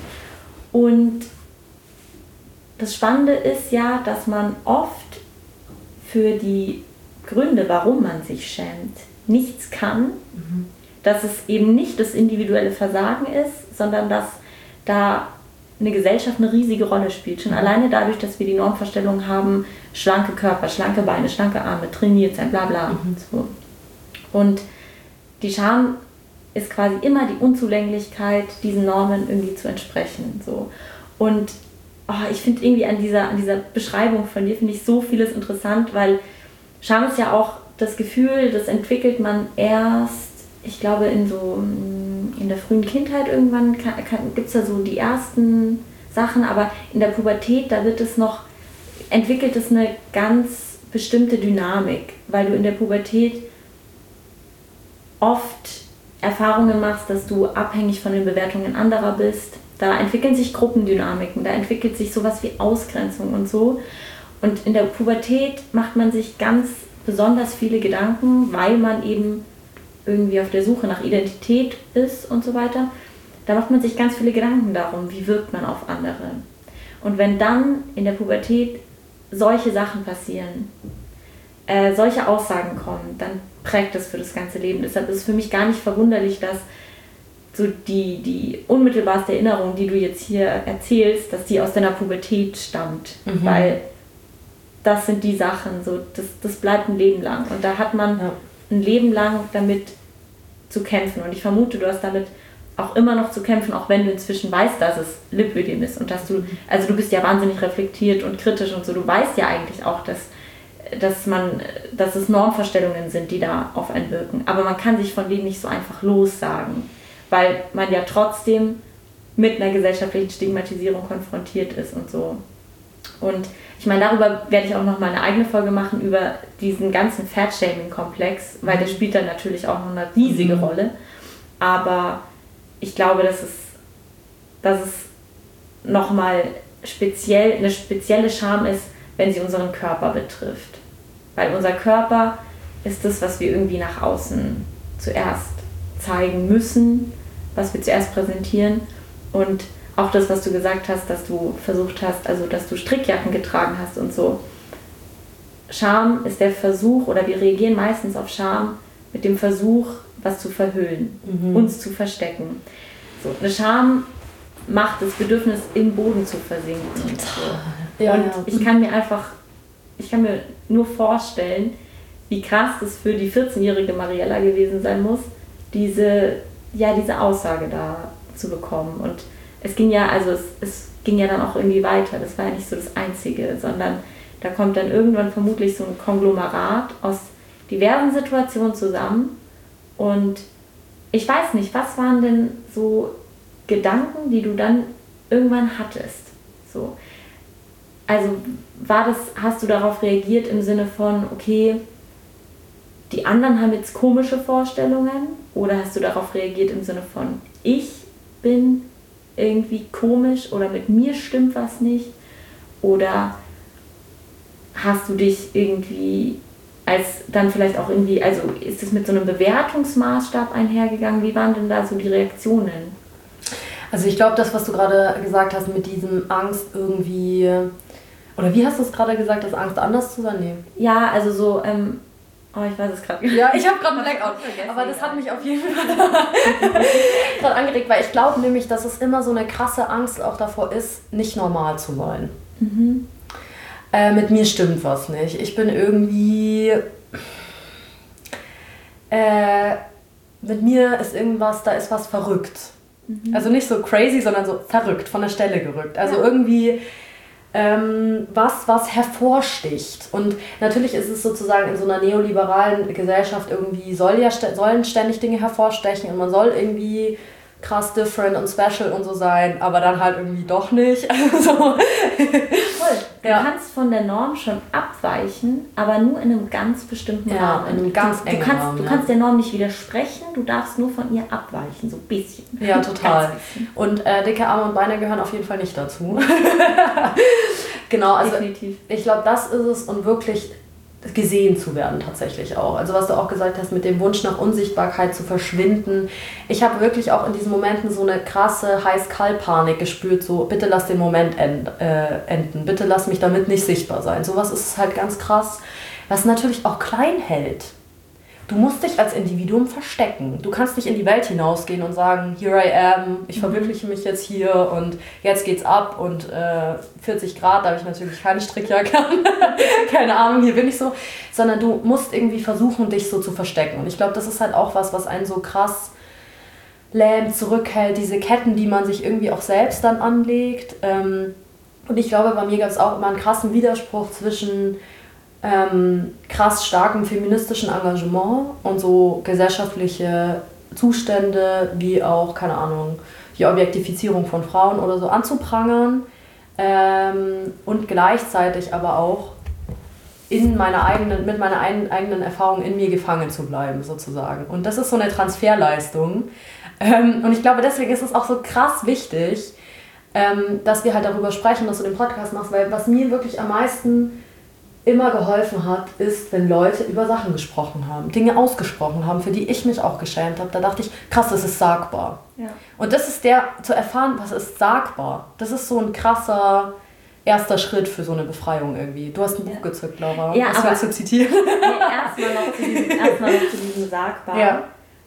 Und das Spannende ist ja, dass man oft für die Gründe, warum man sich schämt, nichts kann. Mhm. Dass es eben nicht das individuelle Versagen ist, sondern dass da eine Gesellschaft eine riesige Rolle spielt. Schon alleine dadurch, dass wir die Normvorstellung haben, schlanke Körper, schlanke Beine, schlanke Arme, trainiert sein, bla bla. Mhm. So. Und die Scham ist quasi immer die Unzulänglichkeit, diesen Normen irgendwie zu entsprechen. So. Und oh, ich finde irgendwie an dieser, an dieser Beschreibung von dir, finde ich so vieles interessant, weil Scham ist ja auch das Gefühl, das entwickelt man erst, ich glaube, in so in der frühen Kindheit irgendwann gibt es da so die ersten Sachen, aber in der Pubertät, da wird es noch, entwickelt es eine ganz bestimmte Dynamik, weil du in der Pubertät oft Erfahrungen machst, dass du abhängig von den Bewertungen anderer bist. Da entwickeln sich Gruppendynamiken, da entwickelt sich sowas wie Ausgrenzung und so. Und in der Pubertät macht man sich ganz besonders viele Gedanken, weil man eben irgendwie auf der Suche nach Identität ist und so weiter. Da macht man sich ganz viele Gedanken darum, wie wirkt man auf andere. Und wenn dann in der Pubertät solche Sachen passieren, äh, solche Aussagen kommen, dann prägt das für das ganze Leben. Deshalb ist es für mich gar nicht verwunderlich, dass so die, die unmittelbarste Erinnerung, die du jetzt hier erzählst, dass die aus deiner Pubertät stammt. Mhm. Weil das sind die Sachen, so, das, das bleibt ein Leben lang. Und da hat man ja. ein Leben lang damit zu kämpfen. Und ich vermute, du hast damit auch immer noch zu kämpfen, auch wenn du inzwischen weißt, dass es Lipödem ist. Und dass du, also du bist ja wahnsinnig reflektiert und kritisch und so. Du weißt ja eigentlich auch, dass, dass, man, dass es Normvorstellungen sind, die da auf einen wirken. Aber man kann sich von denen nicht so einfach lossagen. Weil man ja trotzdem mit einer gesellschaftlichen Stigmatisierung konfrontiert ist und so. Und ich meine, darüber werde ich auch noch mal eine eigene Folge machen, über diesen ganzen Fat-Shaming-Komplex, weil der spielt dann natürlich auch noch eine riesige mhm. Rolle. Aber ich glaube, dass es, dass es nochmal speziell, eine spezielle Scham ist, wenn sie unseren Körper betrifft. Weil unser Körper ist das, was wir irgendwie nach außen zuerst zeigen müssen, was wir zuerst präsentieren. Und auch das, was du gesagt hast, dass du versucht hast, also dass du Strickjacken getragen hast und so. Scham ist der Versuch, oder wir reagieren meistens auf Scham mit dem Versuch, was zu verhüllen, mhm. uns zu verstecken. So, eine Scham macht das Bedürfnis, im Boden zu versinken. So. Ja, und ja. ich kann mir einfach, ich kann mir nur vorstellen, wie krass das für die vierzehnjährige Mariella gewesen sein muss, diese, ja, diese Aussage da zu bekommen. Und es ging ja, also es, es ging ja dann auch irgendwie weiter. Das war ja nicht so das Einzige, sondern da kommt dann irgendwann vermutlich so ein Konglomerat aus diversen Situationen zusammen. Und ich weiß nicht, was waren denn so Gedanken, die du dann irgendwann hattest? So. Also war das, hast du darauf reagiert im Sinne von, okay, die anderen haben jetzt komische Vorstellungen, oder hast du darauf reagiert im Sinne von, ich bin irgendwie komisch oder mit mir stimmt was nicht, oder hast du dich irgendwie als dann vielleicht auch irgendwie, also ist es mit so einem Bewertungsmaßstab einhergegangen? Wie waren denn da so die Reaktionen? Also ich glaube, das, was du gerade gesagt hast mit diesem Angst irgendwie, oder wie hast du es gerade gesagt, das Angst anders zu sein? Nee. Ja, also so, ähm, oh, ich weiß es gerade nicht. Ja, ich habe gerade einen Blackout, aber das hat mich auf jeden Fall gerade angeregt, weil ich glaube nämlich, dass es immer so eine krasse Angst auch davor ist, nicht normal zu sein. Mhm. Äh, mit mir stimmt was nicht. Ich bin irgendwie... Äh, mit mir ist irgendwas, da ist was verrückt. Mhm. Also nicht so crazy, sondern so verrückt, von der Stelle gerückt. Also ja. irgendwie ähm, was, was hervorsticht. Und natürlich ist es sozusagen in so einer neoliberalen Gesellschaft irgendwie, soll ja, sollen ständig Dinge hervorstechen und man soll irgendwie krass different und special und so sein, aber dann halt irgendwie doch nicht. Also, voll. Du ja. kannst von der Norm schon abweichen, aber nur in einem ganz bestimmten ja, Rahmen. in einem ganz du, engen du kannst, Rahmen. Du ja. kannst der Norm nicht widersprechen, du darfst nur von ihr abweichen, so ein bisschen. Ja, total. Und äh, dicke Arme und Beine gehören auf jeden Fall nicht dazu. Genau, also definitiv. Ich glaube, das ist es, und wirklich gesehen zu werden tatsächlich auch. Also was du auch gesagt hast, mit dem Wunsch nach Unsichtbarkeit zu verschwinden. Ich habe wirklich auch in diesen Momenten so eine krasse Heiß-Kalt-Panik gespürt, so bitte lass den Moment end, äh, enden, bitte lass mich damit nicht sichtbar sein. Sowas ist halt ganz krass, was natürlich auch klein hält. Du musst dich als Individuum verstecken. Du kannst nicht in die Welt hinausgehen und sagen, here I am, ich verwirkliche mich jetzt hier und jetzt geht's ab und äh, vierzig Grad, da habe ich natürlich keine Strickjacke an. Keine Ahnung, hier bin ich so. Sondern du musst irgendwie versuchen, dich so zu verstecken. Und ich glaube, das ist halt auch was, was einen so krass lähmt, zurückhält. Diese Ketten, die man sich irgendwie auch selbst dann anlegt. Und ich glaube, bei mir gab es auch immer einen krassen Widerspruch zwischen Ähm, krass starkem feministischen Engagement und so gesellschaftliche Zustände wie auch, keine Ahnung, die Objektifizierung von Frauen oder so anzuprangern ähm, und gleichzeitig aber auch in meiner eigenen, mit meiner ein, eigenen Erfahrung in mir gefangen zu bleiben sozusagen. Und das ist so eine Transferleistung ähm, und ich glaube, deswegen ist es auch so krass wichtig, ähm, dass wir halt darüber sprechen, dass du den Podcast machst, weil was mir wirklich am meisten immer geholfen hat, ist, wenn Leute über Sachen gesprochen haben, Dinge ausgesprochen haben, für die ich mich auch geschämt habe. Da dachte ich, krass, das ist sagbar. Ja. Und das ist der, zu erfahren, was ist sagbar. Das ist so ein krasser erster Schritt für so eine Befreiung irgendwie. Du hast ein Buch ja. gezückt, Laura. Ja, was aber willst du zitieren? Ja, erstmal noch zu diesem, erstmal noch zu diesem sagbar. Ja.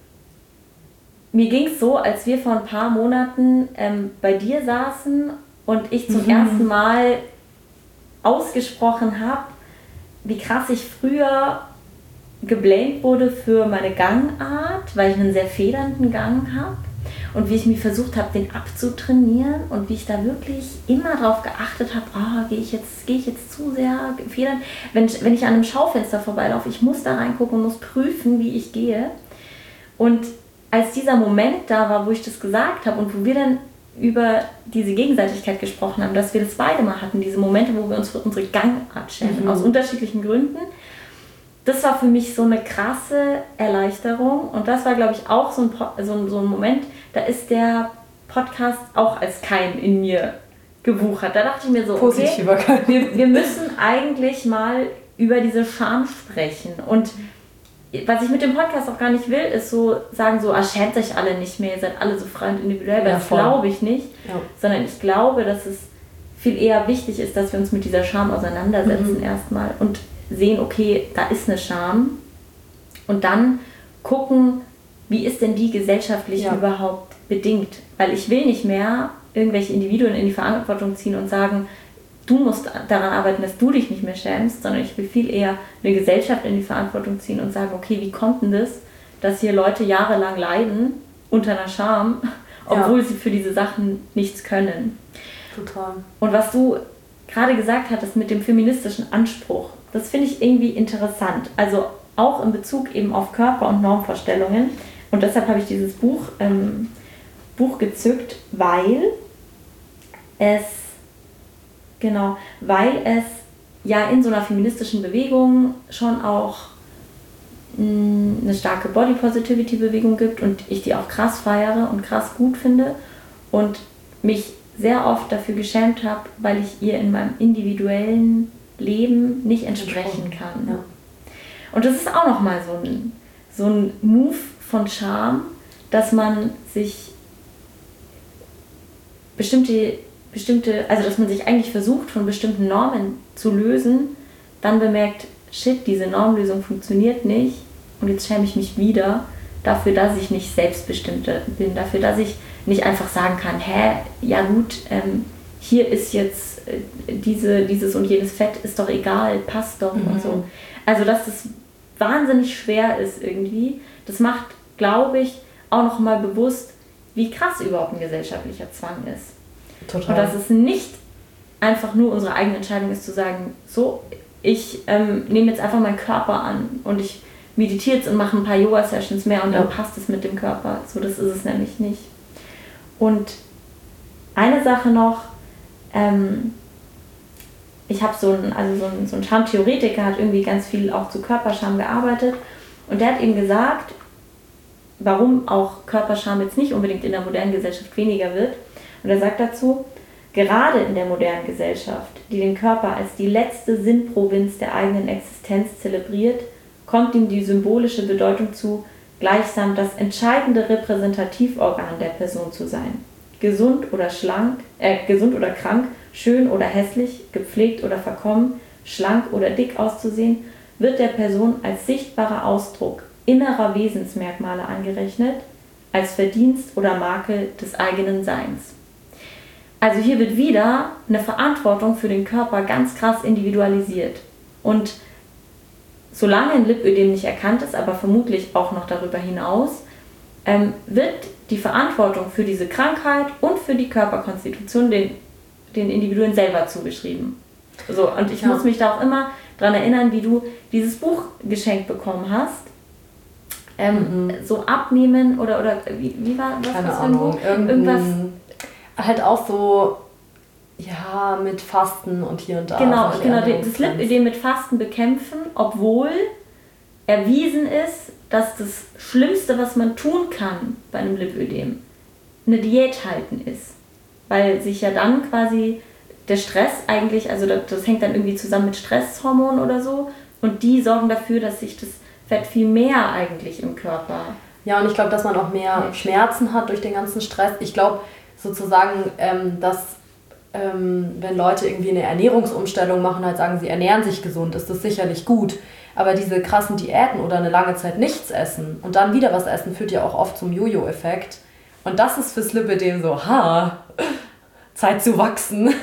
Mir ging es so, als wir vor ein paar Monaten ähm, bei dir saßen und ich zum mhm. ersten Mal ausgesprochen habe, wie krass ich früher geblamed wurde für meine Gangart, weil ich einen sehr federnden Gang habe, und wie ich mir versucht habe, den abzutrainieren, und wie ich da wirklich immer darauf geachtet habe, oh, gehe ich jetzt, gehe ich jetzt zu sehr federnd. Wenn ich, wenn ich an einem Schaufenster vorbeilaufe, ich muss da reingucken und muss prüfen, wie ich gehe. Und als dieser Moment da war, wo ich das gesagt habe und wo wir dann über diese Gegenseitigkeit gesprochen haben, dass wir das beide mal hatten, diese Momente, wo wir uns für unsere Gangart schämen, mhm. aus unterschiedlichen Gründen. Das war für mich so eine krasse Erleichterung, und das war, glaube ich, auch so ein, so, ein, so ein Moment, da ist der Podcast auch als Keim in mir gewuchert. Da dachte ich mir so, okay, wir, wir müssen eigentlich mal über diese Scham sprechen, und was ich mit dem Podcast auch gar nicht will, ist so sagen, so, ah, schämt euch alle nicht mehr, ihr seid alle so frei und individuell, weil ja, das glaube ich nicht, ja. sondern ich glaube, dass es viel eher wichtig ist, dass wir uns mit dieser Scham auseinandersetzen mhm. erstmal und sehen, okay, da ist eine Scham, und dann gucken, wie ist denn die gesellschaftlich ja. überhaupt bedingt, weil ich will nicht mehr irgendwelche Individuen in die Verantwortung ziehen und sagen, du musst daran arbeiten, dass du dich nicht mehr schämst, sondern ich will viel eher eine Gesellschaft in die Verantwortung ziehen und sagen, okay, wie kommt denn das, dass hier Leute jahrelang leiden unter einer Scham, obwohl ja. sie für diese Sachen nichts können. Total. Und was du gerade gesagt hattest mit dem feministischen Anspruch, das finde ich irgendwie interessant. Also auch in Bezug eben auf Körper- und Normvorstellungen. Und deshalb habe ich dieses Buch, ähm, Buch gezückt, weil es Genau, weil es ja in so einer feministischen Bewegung schon auch mh, eine starke Body-Positivity-Bewegung gibt und ich die auch krass feiere und krass gut finde und mich sehr oft dafür geschämt habe, weil ich ihr in meinem individuellen Leben nicht entsprechen kann. Ja. Und das ist auch nochmal so ein, so ein Move von Scham, dass man sich bestimmte, bestimmte, also dass man sich eigentlich versucht, von bestimmten Normen zu lösen, dann bemerkt, shit, diese Normlösung funktioniert nicht und jetzt schäme ich mich wieder dafür, dass ich nicht selbstbestimmt bin, dafür, dass ich nicht einfach sagen kann, hä, ja gut, ähm, hier ist jetzt äh, diese, dieses und jenes Fett, ist doch egal, passt doch mhm. und so. Also dass das wahnsinnig schwer ist irgendwie, das macht, glaube ich, auch nochmal bewusst, wie krass überhaupt ein gesellschaftlicher Zwang ist. Total. Und dass es nicht einfach nur unsere eigene Entscheidung ist, zu sagen, so, ich ähm, nehme jetzt einfach meinen Körper an und ich meditiere jetzt und mache ein paar Yoga-Sessions mehr und ja. dann passt es mit dem Körper. So, das ist es nämlich nicht. Und eine Sache noch, ähm, ich habe so einen, also so einen, so einen Schamtheoretiker, hat irgendwie ganz viel auch zu Körperscham gearbeitet und der hat eben gesagt, warum auch Körperscham jetzt nicht unbedingt in der modernen Gesellschaft weniger wird. Und er sagt dazu, gerade in der modernen Gesellschaft, die den Körper als die letzte Sinnprovinz der eigenen Existenz zelebriert, kommt ihm die symbolische Bedeutung zu, gleichsam das entscheidende Repräsentativorgan der Person zu sein. Gesund oder schlank, äh, gesund oder krank, schön oder hässlich, gepflegt oder verkommen, schlank oder dick auszusehen, wird der Person als sichtbarer Ausdruck innerer Wesensmerkmale angerechnet, als Verdienst oder Makel des eigenen Seins. Also hier wird wieder eine Verantwortung für den Körper ganz krass individualisiert. Und solange ein Lipödem nicht erkannt ist, aber vermutlich auch noch darüber hinaus, ähm, wird die Verantwortung für diese Krankheit und für die Körperkonstitution den, den Individuen selber zugeschrieben. So, und ich ja. muss mich da auch immer daran erinnern, wie du dieses Buch geschenkt bekommen hast. Ähm, mhm. So abnehmen oder, oder wie, wie war was Keine das für ein Buch? Irgendwas. Halt auch so, ja, mit Fasten und hier und da. Genau, genau das Lipödem mit Fasten bekämpfen, obwohl erwiesen ist, dass das Schlimmste, was man tun kann bei einem Lipödem, eine Diät halten ist. Weil sich ja dann quasi der Stress eigentlich, also das, das hängt dann irgendwie zusammen mit Stresshormonen oder so, und die sorgen dafür, dass sich das Fett viel mehr eigentlich im Körper... Ja, und ich glaube, dass man auch mehr ja. Schmerzen hat durch den ganzen Stress. Ich glaube sozusagen, ähm, dass ähm, wenn Leute irgendwie eine Ernährungsumstellung machen, halt sagen, sie ernähren sich gesund, ist das sicherlich gut. Aber diese krassen Diäten oder eine lange Zeit nichts essen und dann wieder was essen, führt ja auch oft zum Jojo-Effekt. Und das ist fürs Lipödem so, ha, Zeit zu wachsen.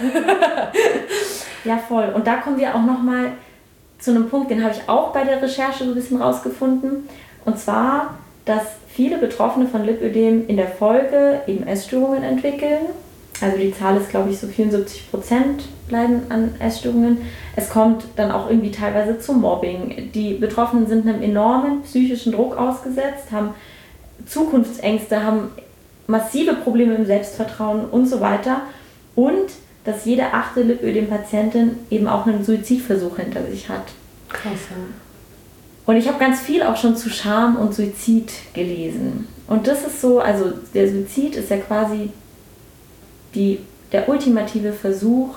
Ja, voll. Und da kommen wir auch nochmal zu einem Punkt, den habe ich auch bei der Recherche so ein bisschen rausgefunden. Und zwar, dass viele Betroffene von Lipödem in der Folge eben Essstörungen entwickeln. Also die Zahl ist, glaube ich, so vierundsiebzig Prozent leiden an Essstörungen. Es kommt dann auch irgendwie teilweise zu Mobbing. Die Betroffenen sind einem enormen psychischen Druck ausgesetzt, haben Zukunftsängste, haben massive Probleme im Selbstvertrauen und so weiter. Und dass jede achte Lipödem-Patientin eben auch einen Suizidversuch hinter sich hat. Krass, ja. Und ich habe ganz viel auch schon zu Scham und Suizid gelesen. Und das ist so, also der Suizid ist ja quasi die, der ultimative Versuch,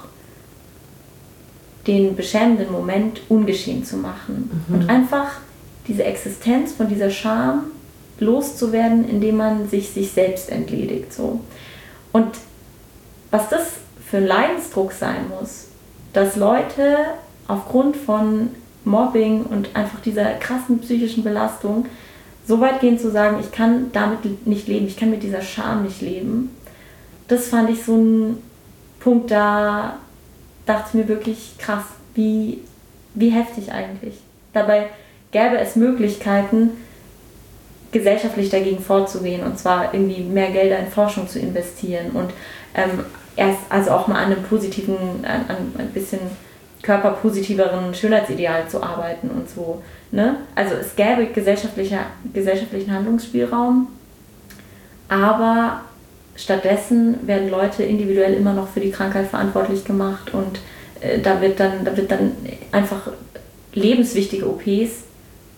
den beschämenden Moment ungeschehen zu machen. Mhm. Und einfach diese Existenz von dieser Scham loszuwerden, indem man sich sich selbst entledigt. So. Und was das für ein Leidensdruck sein muss, dass Leute aufgrund von Mobbing und einfach dieser krassen psychischen Belastung so weit gehen zu sagen, ich kann damit nicht leben, ich kann mit dieser Scham nicht leben. Das fand ich so ein Punkt, da dachte ich mir wirklich krass, wie, wie heftig eigentlich. Dabei gäbe es Möglichkeiten, gesellschaftlich dagegen vorzugehen, und zwar irgendwie mehr Gelder in Forschung zu investieren und ähm, erst also auch mal an einem positiven, an, an ein bisschen körperpositiveren Schönheitsideal zu arbeiten und so. Ne? Also es gäbe gesellschaftlicher, gesellschaftlichen Handlungsspielraum, aber stattdessen werden Leute individuell immer noch für die Krankheit verantwortlich gemacht und äh, da wird dann, da wird dann einfach lebenswichtige O Ps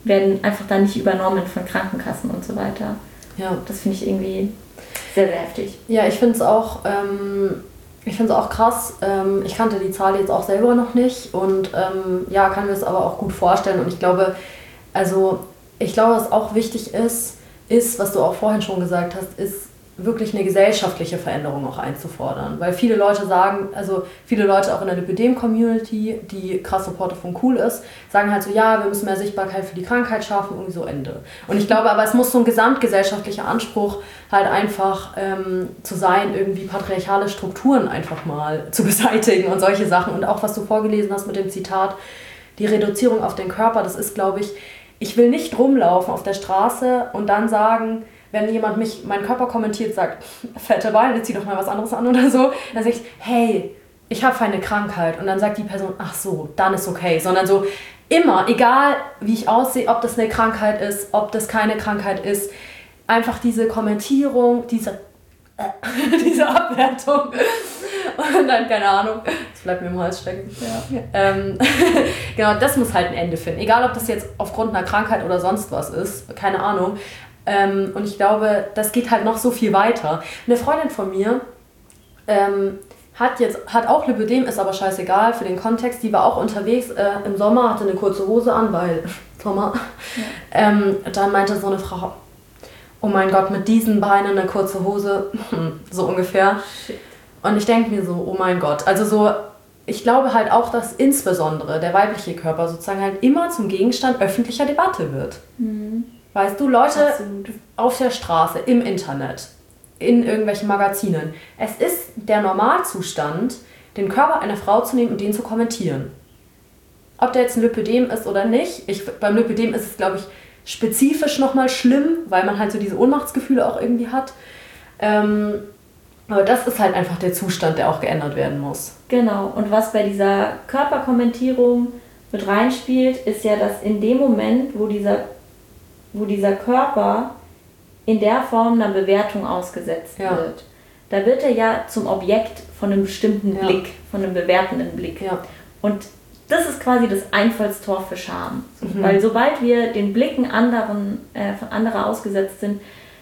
werden einfach dann nicht übernommen von Krankenkassen und so weiter. Ja. Das finde ich irgendwie sehr, sehr heftig. Ja, ich finde es auch, ähm, ich finde es auch krass. Ähm, ich kannte die Zahl jetzt auch selber noch nicht und ähm, ja, kann mir es aber auch gut vorstellen. Und ich glaube, also ich glaube, was auch wichtig ist, ist, was du auch vorhin schon gesagt hast, ist wirklich eine gesellschaftliche Veränderung auch einzufordern. Weil viele Leute sagen, also viele Leute auch in der Lipödem-Community, die krass supportive von cool ist, sagen halt so, ja, wir müssen mehr Sichtbarkeit für die Krankheit schaffen, irgendwie so Ende. Und ich glaube aber, es muss so ein gesamtgesellschaftlicher Anspruch halt einfach ähm, zu sein, irgendwie patriarchale Strukturen einfach mal zu beseitigen und solche Sachen. Und auch, was du vorgelesen hast mit dem Zitat, die Reduzierung auf den Körper, das ist, glaube ich, ich will nicht rumlaufen auf der Straße und dann sagen, wenn jemand mich, meinen Körper kommentiert, sagt, fette Beine, zieh doch mal was anderes an oder so, dann sage ich, hey, ich habe eine Krankheit. Und dann sagt die Person, ach so, dann ist okay. Sondern so immer, egal wie ich aussehe, ob das eine Krankheit ist, ob das keine Krankheit ist, einfach diese Kommentierung, diese, äh, diese Abwertung. Und dann, keine Ahnung, das bleibt mir im Hals stecken. Ja. Ähm, genau, das muss halt ein Ende finden. Egal, ob das jetzt aufgrund einer Krankheit oder sonst was ist, keine Ahnung. Ähm, und ich glaube, das geht halt noch so viel weiter. Eine Freundin von mir ähm, hat jetzt hat auch Lipödem, ist aber scheißegal für den Kontext. Die war auch unterwegs äh, im Sommer, hatte eine kurze Hose an, weil Sommer. Ja. Ähm, dann meinte so eine Frau, oh mein Gott, mit diesen Beinen eine kurze Hose, so ungefähr. Shit. Und ich denke mir so, oh mein Gott, also so, ich glaube halt auch, dass insbesondere der weibliche Körper sozusagen halt immer zum Gegenstand öffentlicher Debatte wird. Mhm. Weißt du, Leute Absolut. Auf der Straße, im Internet, in irgendwelchen Magazinen. Es ist der Normalzustand, den Körper einer Frau zu nehmen und den zu kommentieren. Ob der jetzt ein Lipödem ist oder nicht. Ich, beim Lipödem ist es, glaube ich, spezifisch nochmal schlimm, weil man halt so diese Ohnmachtsgefühle auch irgendwie hat. Ähm, aber das ist halt einfach der Zustand, der auch geändert werden muss. Genau. Und was bei dieser Körperkommentierung mit reinspielt, ist ja, dass in dem Moment, wo dieser wo dieser Körper in der Form einer Bewertung ausgesetzt ja. wird, da wird er ja zum Objekt von einem bestimmten ja. Blick, von einem bewertenden Blick. Ja. Und das ist quasi das Einfallstor für Scham. Mhm. Weil sobald wir den Blicken anderen, äh, von anderer ausgesetzt sind,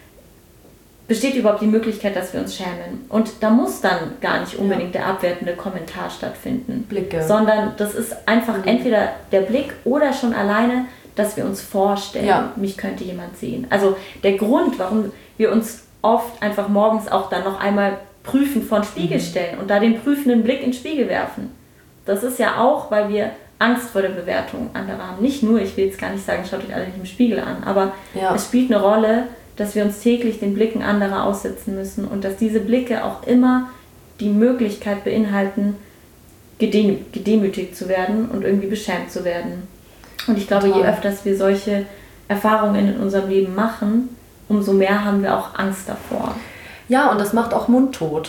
besteht überhaupt die Möglichkeit, dass wir uns schämen. Und da muss dann gar nicht unbedingt ja. der abwertende Kommentar stattfinden. Blicke. Sondern das ist einfach mhm. entweder der Blick oder schon alleine, dass wir uns vorstellen, ja. mich könnte jemand sehen. Also der Grund, warum wir uns oft einfach morgens auch dann noch einmal prüfen vor den Spiegel stellen und da den prüfenden Blick in den Spiegel werfen. Das ist ja auch, weil wir Angst vor der Bewertung anderer haben. Nicht nur, ich will jetzt gar nicht sagen, schaut euch alle nicht im Spiegel an, aber ja. es spielt eine Rolle, dass wir uns täglich den Blicken anderer aussetzen müssen und dass diese Blicke auch immer die Möglichkeit beinhalten, gedem- gedemütigt zu werden und irgendwie beschämt zu werden. Und ich glaube, Total. je öfter wir solche Erfahrungen in unserem Leben machen, umso mehr haben wir auch Angst davor. Ja, und das macht auch mundtot.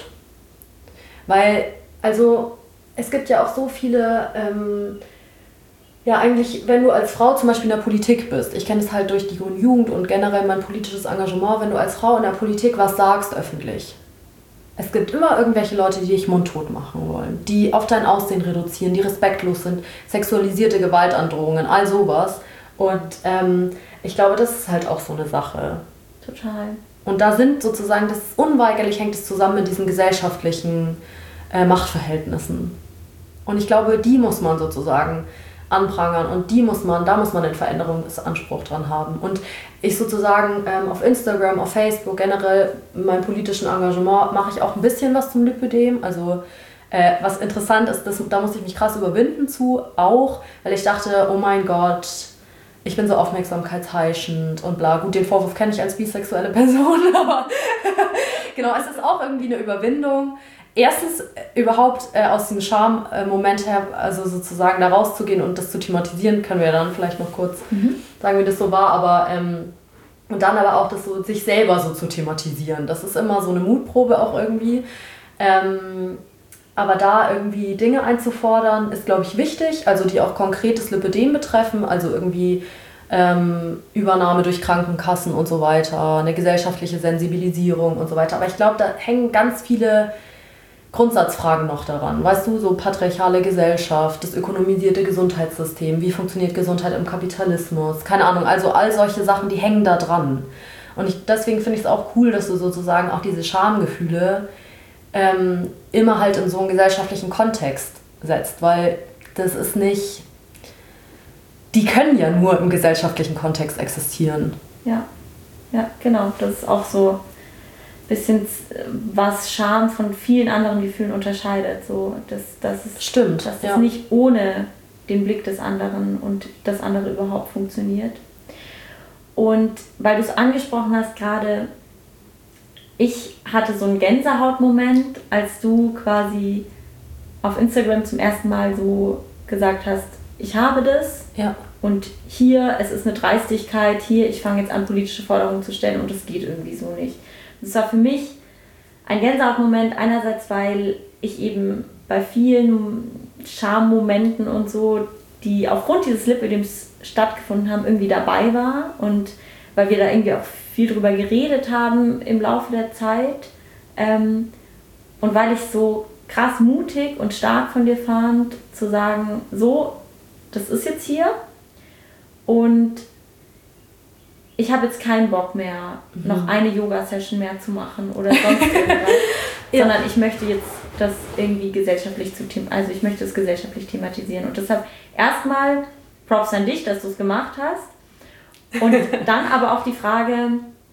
Weil, also, es gibt ja auch so viele, ähm, ja eigentlich, wenn du als Frau zum Beispiel in der Politik bist, ich kenne es halt durch die Grüne Jugend und generell mein politisches Engagement, wenn du als Frau in der Politik was sagst öffentlich, es gibt immer irgendwelche Leute, die dich mundtot machen wollen, die auf dein Aussehen reduzieren, die respektlos sind, sexualisierte Gewaltandrohungen, all sowas. Und ähm, ich glaube, das ist halt auch so eine Sache. Total. Und da sind sozusagen, das ist unweigerlich hängt es zusammen mit diesen gesellschaftlichen äh, Machtverhältnissen. Und ich glaube, die muss man sozusagen anprangern und die muss man, da muss man einen Veränderungsanspruch dran haben. Und ich sozusagen ähm, auf Instagram, auf Facebook, generell in meinem politischen Engagement mache ich auch ein bisschen was zum Lipödem. Also äh, was interessant ist, das, da musste ich mich krass überwinden zu, auch, weil ich dachte, oh mein Gott, ich bin so aufmerksamkeitsheischend und bla. Gut, den Vorwurf kenne ich als bisexuelle Person, aber genau, es ist auch irgendwie eine Überwindung. Erstens überhaupt äh, aus dem Charme-Moment her, also sozusagen da rauszugehen und das zu thematisieren, können wir dann vielleicht noch kurz mhm. sagen, wie das so war, aber ähm, und dann aber auch das so, sich selber so zu thematisieren. Das ist immer so eine Mutprobe auch irgendwie. Ähm, aber da irgendwie Dinge einzufordern, ist, glaube ich, wichtig, also die auch konkretes Lipödem betreffen, also irgendwie ähm, Übernahme durch Krankenkassen und so weiter, eine gesellschaftliche Sensibilisierung und so weiter. Aber ich glaube, da hängen ganz viele Grundsatzfragen noch daran. Weißt du, so patriarchale Gesellschaft, das ökonomisierte Gesundheitssystem, wie funktioniert Gesundheit im Kapitalismus, keine Ahnung, also all solche Sachen, die hängen da dran. Und ich, deswegen finde ich es auch cool, dass du sozusagen auch diese Schamgefühle ähm, immer halt in so einen gesellschaftlichen Kontext setzt, weil das ist nicht, die können ja nur im gesellschaftlichen Kontext existieren. Ja, ja, genau, das ist auch so ein bisschen, was Scham von vielen anderen Gefühlen unterscheidet, so, dass, dass es, Stimmt, dass es ja. nicht ohne den Blick des anderen und das andere überhaupt funktioniert. Und weil du es angesprochen hast gerade, ich hatte so einen Gänsehautmoment, als du quasi auf Instagram zum ersten Mal so gesagt hast, ich habe das Ja. und hier, es ist eine Dreistigkeit, hier, ich fange jetzt an, politische Forderungen zu stellen und das geht irgendwie so nicht. Das war für mich ein Gänsehautmoment, einerseits, weil ich eben bei vielen Schammomenten und so, die aufgrund dieses Lip-Readings stattgefunden haben, irgendwie dabei war und weil wir da irgendwie auch viel drüber geredet haben im Laufe der Zeit ähm, und weil ich so krass mutig und stark von dir fand, zu sagen, so, das ist jetzt hier und ich habe jetzt keinen Bock mehr, mhm. noch eine Yoga-Session mehr zu machen oder sonst irgendwas, ja. sondern ich möchte jetzt das irgendwie gesellschaftlich zu them- also ich möchte es gesellschaftlich thematisieren und deshalb erstmal Props an dich, dass du es gemacht hast und dann aber auch die Frage,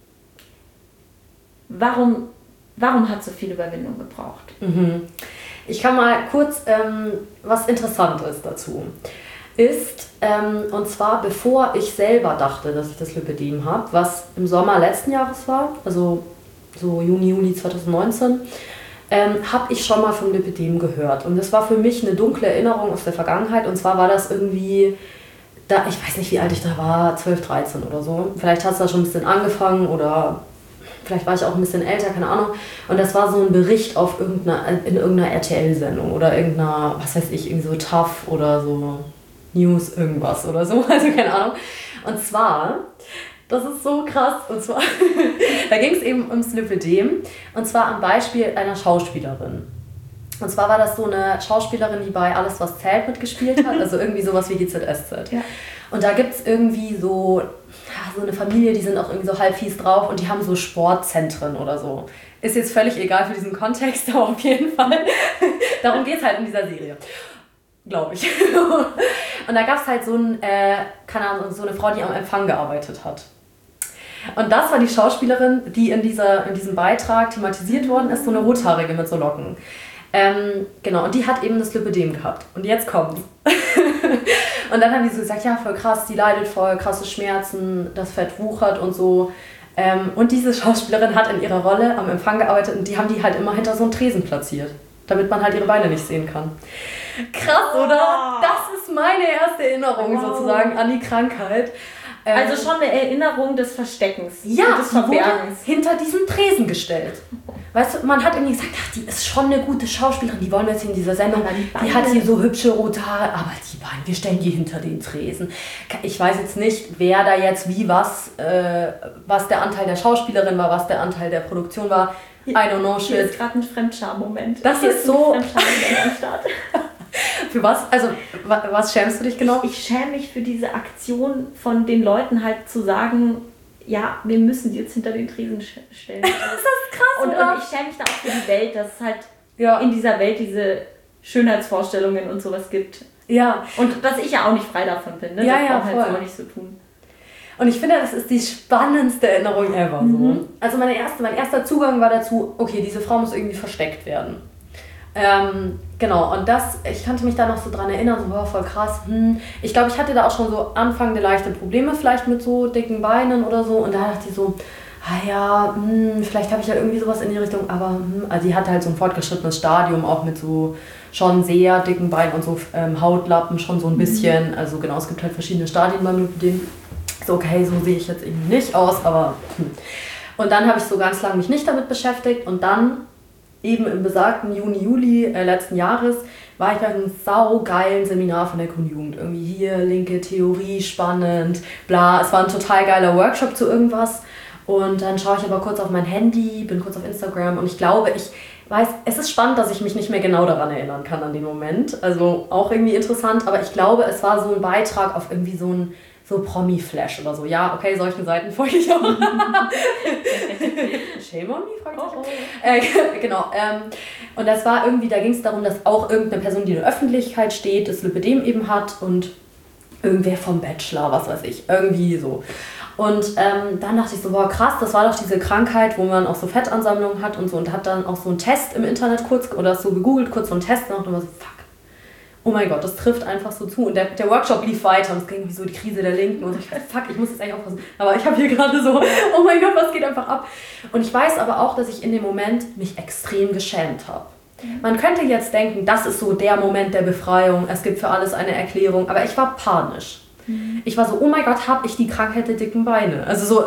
warum, warum hat es so viel Überwindung gebraucht? Mhm. Ich kann mal kurz ähm, was Interessantes dazu. Ist, ähm, und zwar bevor ich selber dachte, dass ich das Lipödem habe, was im Sommer letzten Jahres war, also so Juni, Juli zwanzig neunzehn, ähm, habe ich schon mal vom Lipödem gehört. Und das war für mich eine dunkle Erinnerung aus der Vergangenheit. Und zwar war das irgendwie, da, ich weiß nicht, wie alt ich da war, zwölf, dreizehn oder so. Vielleicht hat es da schon ein bisschen angefangen oder vielleicht war ich auch ein bisschen älter, keine Ahnung. Und das war so ein Bericht auf irgendeiner, in irgendeiner R T L-Sendung oder irgendeiner, was weiß ich, irgendwie so Tough oder so News irgendwas oder so, also keine Ahnung. Und zwar, das ist so krass, und zwar, da ging es eben ums Lipödem und zwar am Beispiel einer Schauspielerin. Und zwar war das so eine Schauspielerin, die bei Alles, was zählt mitgespielt hat, also irgendwie sowas wie G Z S Z. Ja. Und da gibt es irgendwie so, so eine Familie, die sind auch irgendwie so halb fies drauf und die haben so Sportzentren oder so. Ist jetzt völlig egal für diesen Kontext, aber auf jeden Fall, darum geht es halt in dieser Serie. Glaube ich. Und da gab es halt so, ein, äh, keine Ahnung, so eine Frau, die am Empfang gearbeitet hat. Und das war die Schauspielerin, die in, dieser, in diesem Beitrag thematisiert worden ist, so eine Rothaarige mit so Locken. Ähm, genau, und die hat eben das Lipödem gehabt. Und jetzt kommt's. Und dann haben die so gesagt, ja, voll krass, die leidet voll, krasse Schmerzen, das Fett wuchert und so. Ähm, und diese Schauspielerin hat in ihrer Rolle am Empfang gearbeitet und die haben die halt immer hinter so einen Tresen platziert, damit man halt ihre Beine nicht sehen kann. Krass, oder? Das ist meine erste Erinnerung wow. sozusagen an die Krankheit. Ähm, also schon eine Erinnerung des Versteckens ja, und des Verbergens. Hinter diesen Tresen gestellt. Weißt du, man hat irgendwie gesagt, ach, die ist schon eine gute Schauspielerin, die wollen wir jetzt in dieser Sendung, die, die hat hier so hübsche rote Haare, aber die Beine, wir stellen die hinter den Tresen. Ich weiß jetzt nicht, wer da jetzt wie was, äh, was der Anteil der Schauspielerin war, was der Anteil der Produktion war. I don't know shit. Hier ist gerade ein Fremdscham-Moment. Das hier ist so... Ein Fremdscham am Start. Für was? Also, was schämst du dich genau? Ich, ich schäme mich für diese Aktion von den Leuten halt zu sagen, ja, wir müssen die jetzt hinter den Tresen stellen. Das ist krass, und, oder? und ich schäme mich da auch für die Welt, dass es halt ja. in dieser Welt diese Schönheitsvorstellungen und sowas gibt. Ja. Und dass ich ja auch nicht frei davon bin, ne? Ja, das ja, braucht voll. halt so nicht so tun. Und ich finde, das ist die spannendste Erinnerung ever. Mhm. So. Also meine erste, mein erster Zugang war dazu, okay, diese Frau muss irgendwie versteckt werden. Ähm, genau, und das, ich kannte mich da noch so dran erinnern, so wow, voll krass. Hm. Ich glaube, ich hatte da auch schon so anfangende leichte Probleme vielleicht mit so dicken Beinen oder so. Und da dachte ich so, ah ja, hm, vielleicht habe ich ja irgendwie sowas in die Richtung. Aber hm. also die hatte halt so ein fortgeschrittenes Stadium, auch mit so schon sehr dicken Beinen und so ähm, Hautlappen schon so ein bisschen. Mhm. Also genau, es gibt halt verschiedene Stadien beim Lipödem. So, okay, so sehe ich jetzt irgendwie nicht aus, aber hm. Und dann habe ich so ganz lange mich nicht damit beschäftigt und dann eben im besagten Juni, Juli äh, letzten Jahres war ich bei einem saugeilen Seminar von der Grünen Jugend. Irgendwie hier, linke Theorie, spannend, bla. Es war ein total geiler Workshop zu irgendwas. Und dann schaue ich aber kurz auf mein Handy, bin kurz auf Instagram und ich glaube, ich, weiß, es ist spannend, dass ich mich nicht mehr genau daran erinnern kann an den Moment. Also auch irgendwie interessant, aber ich glaube, es war so ein Beitrag auf irgendwie so ein so Promi-Flash oder so. Ja, okay, solchen Seiten folge ich auch. Shame on me? Fragt oh, oh. Äh, genau. Ähm, und das war irgendwie, da ging es darum, dass auch irgendeine Person, die in der Öffentlichkeit steht, das Lipödem eben hat und irgendwer vom Bachelor, was weiß ich, irgendwie so. Und ähm, dann dachte ich so, boah krass, das war doch diese Krankheit, wo man auch so Fettansammlungen hat und so und hat dann auch so einen Test im Internet kurz oder so gegoogelt, kurz so einen Test gemacht und war so, fuck. Oh mein Gott, das trifft einfach so zu. Und der, der Workshop lief weiter und es ging wie so die Krise der Linken. Und ich dachte, fuck, ich muss jetzt eigentlich aufpassen. Aber ich habe hier gerade so, oh mein Gott, was geht einfach ab? Und ich weiß aber auch, dass ich in dem Moment mich extrem geschämt habe. Man könnte jetzt denken, das ist so der Moment der Befreiung. Es gibt für alles eine Erklärung. Aber ich war panisch. Mhm. Ich war so, oh mein Gott, habe ich die Krankheit der dicken Beine? Also so,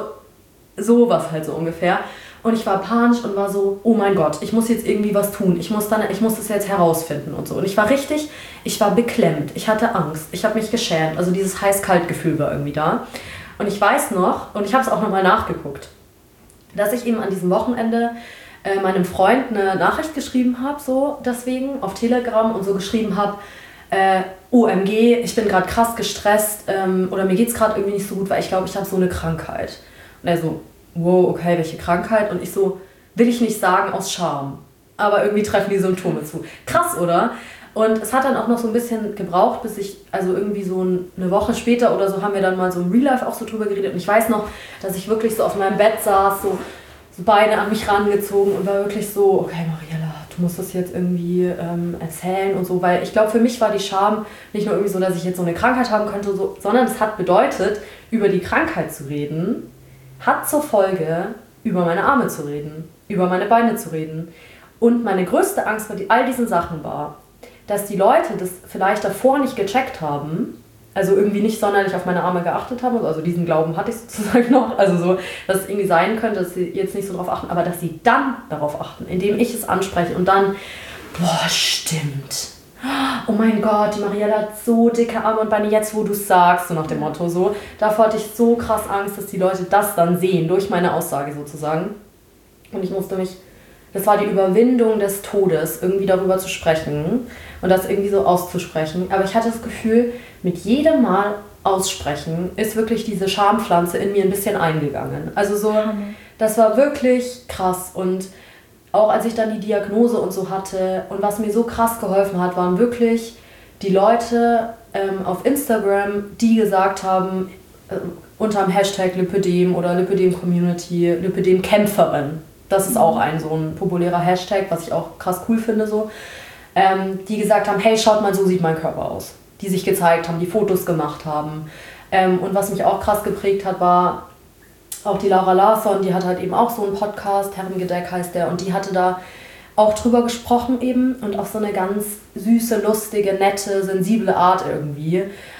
sowas halt so ungefähr. Und ich war panisch und war so, oh mein Gott, ich muss jetzt irgendwie was tun. Ich muss, dann, ich muss das jetzt herausfinden und so. Und ich war richtig, ich war beklemmt. Ich hatte Angst. Ich habe mich geschämt. Also dieses heiß-kalt-Gefühl war irgendwie da. Und ich weiß noch, und ich habe es auch nochmal nachgeguckt, dass ich eben an diesem Wochenende äh, meinem Freund eine Nachricht geschrieben habe, so deswegen, auf Telegram und so geschrieben habe, äh, O M G, ich bin gerade krass gestresst ähm, oder mir geht es gerade irgendwie nicht so gut, weil ich glaube, ich habe so eine Krankheit. Und er so, wow, okay, welche Krankheit? Und ich so, will ich nicht sagen, aus Scham. Aber irgendwie treffen die Symptome zu. Krass, oder? Und es hat dann auch noch so ein bisschen gebraucht, bis ich, also irgendwie so eine Woche später oder so, haben wir dann mal so im Real Life auch so drüber geredet. Und ich weiß noch, dass ich wirklich so auf meinem Bett saß, so, so Beine an mich rangezogen und war wirklich so, okay, Mariella, du musst das jetzt irgendwie ähm, erzählen und so. Weil ich glaube, für mich war die Scham nicht nur irgendwie so, dass ich jetzt so eine Krankheit haben könnte, so, sondern es hat bedeutet, über die Krankheit zu reden, hat zur Folge, über meine Arme zu reden, über meine Beine zu reden. Und meine größte Angst bei all diesen Sachen war, dass die Leute das vielleicht davor nicht gecheckt haben, also irgendwie nicht sonderlich auf meine Arme geachtet haben, also diesen Glauben hatte ich sozusagen noch, also so, dass es irgendwie sein könnte, dass sie jetzt nicht so darauf achten, aber dass sie dann darauf achten, indem ich es anspreche und dann, boah, stimmt. Oh mein Gott, die Mariella hat so dicke Arme und Beine, jetzt wo du es sagst, so nach dem Motto so. Davor hatte ich so krass Angst, dass die Leute das dann sehen, durch meine Aussage sozusagen. Und ich musste mich, das war die Überwindung des Todes, irgendwie darüber zu sprechen und das irgendwie so auszusprechen. Aber ich hatte das Gefühl, mit jedem Mal aussprechen ist wirklich diese Schampflanze in mir ein bisschen eingegangen. Also so, das war wirklich krass und auch als ich dann die Diagnose und so hatte und was mir so krass geholfen hat, waren wirklich die Leute ähm, auf Instagram, die gesagt haben, äh, unter dem Hashtag Lipödem oder Lipödem-Community, Lipödem-Kämpferin, das ist auch ein so ein populärer Hashtag, was ich auch krass cool finde, so, ähm, die gesagt haben, hey, schaut mal, so sieht mein Körper aus. Die sich gezeigt haben, die Fotos gemacht haben. Ähm, und was mich auch krass geprägt hat, war auch die Laura Larsson, die hat halt eben auch so einen Podcast, Herrengedeck heißt der, und die hatte da auch drüber gesprochen eben und auf so eine ganz süße, lustige, nette, sensible Art irgendwie.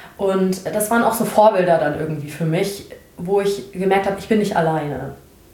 Und das waren auch so Vorbilder dann irgendwie für mich, wo ich gemerkt habe, ich bin nicht alleine.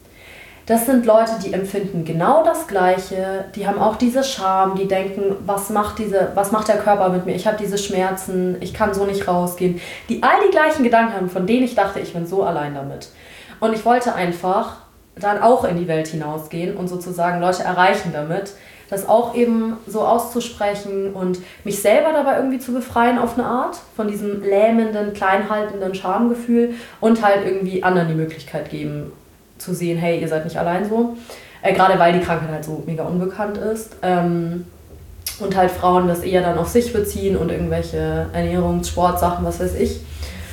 Das sind Leute, die empfinden genau das Gleiche, die haben auch diese Scham, die denken, was macht, diese, was macht der Körper mit mir, ich habe diese Schmerzen, ich kann so nicht rausgehen. Die all die gleichen Gedanken haben, von denen ich dachte, ich bin so allein damit. Und ich wollte einfach dann auch in die Welt hinausgehen und sozusagen Leute erreichen damit, das auch eben so auszusprechen und mich selber dabei irgendwie zu befreien auf eine Art, von diesem lähmenden, kleinhaltenden Schamgefühl und halt irgendwie anderen die Möglichkeit geben, zu sehen, hey, ihr seid nicht allein so. Äh, gerade weil die Krankheit halt so mega unbekannt ist. Ähm, und halt Frauen das eher dann auf sich beziehen und irgendwelche Ernährungs-, Sportsachen, was weiß ich.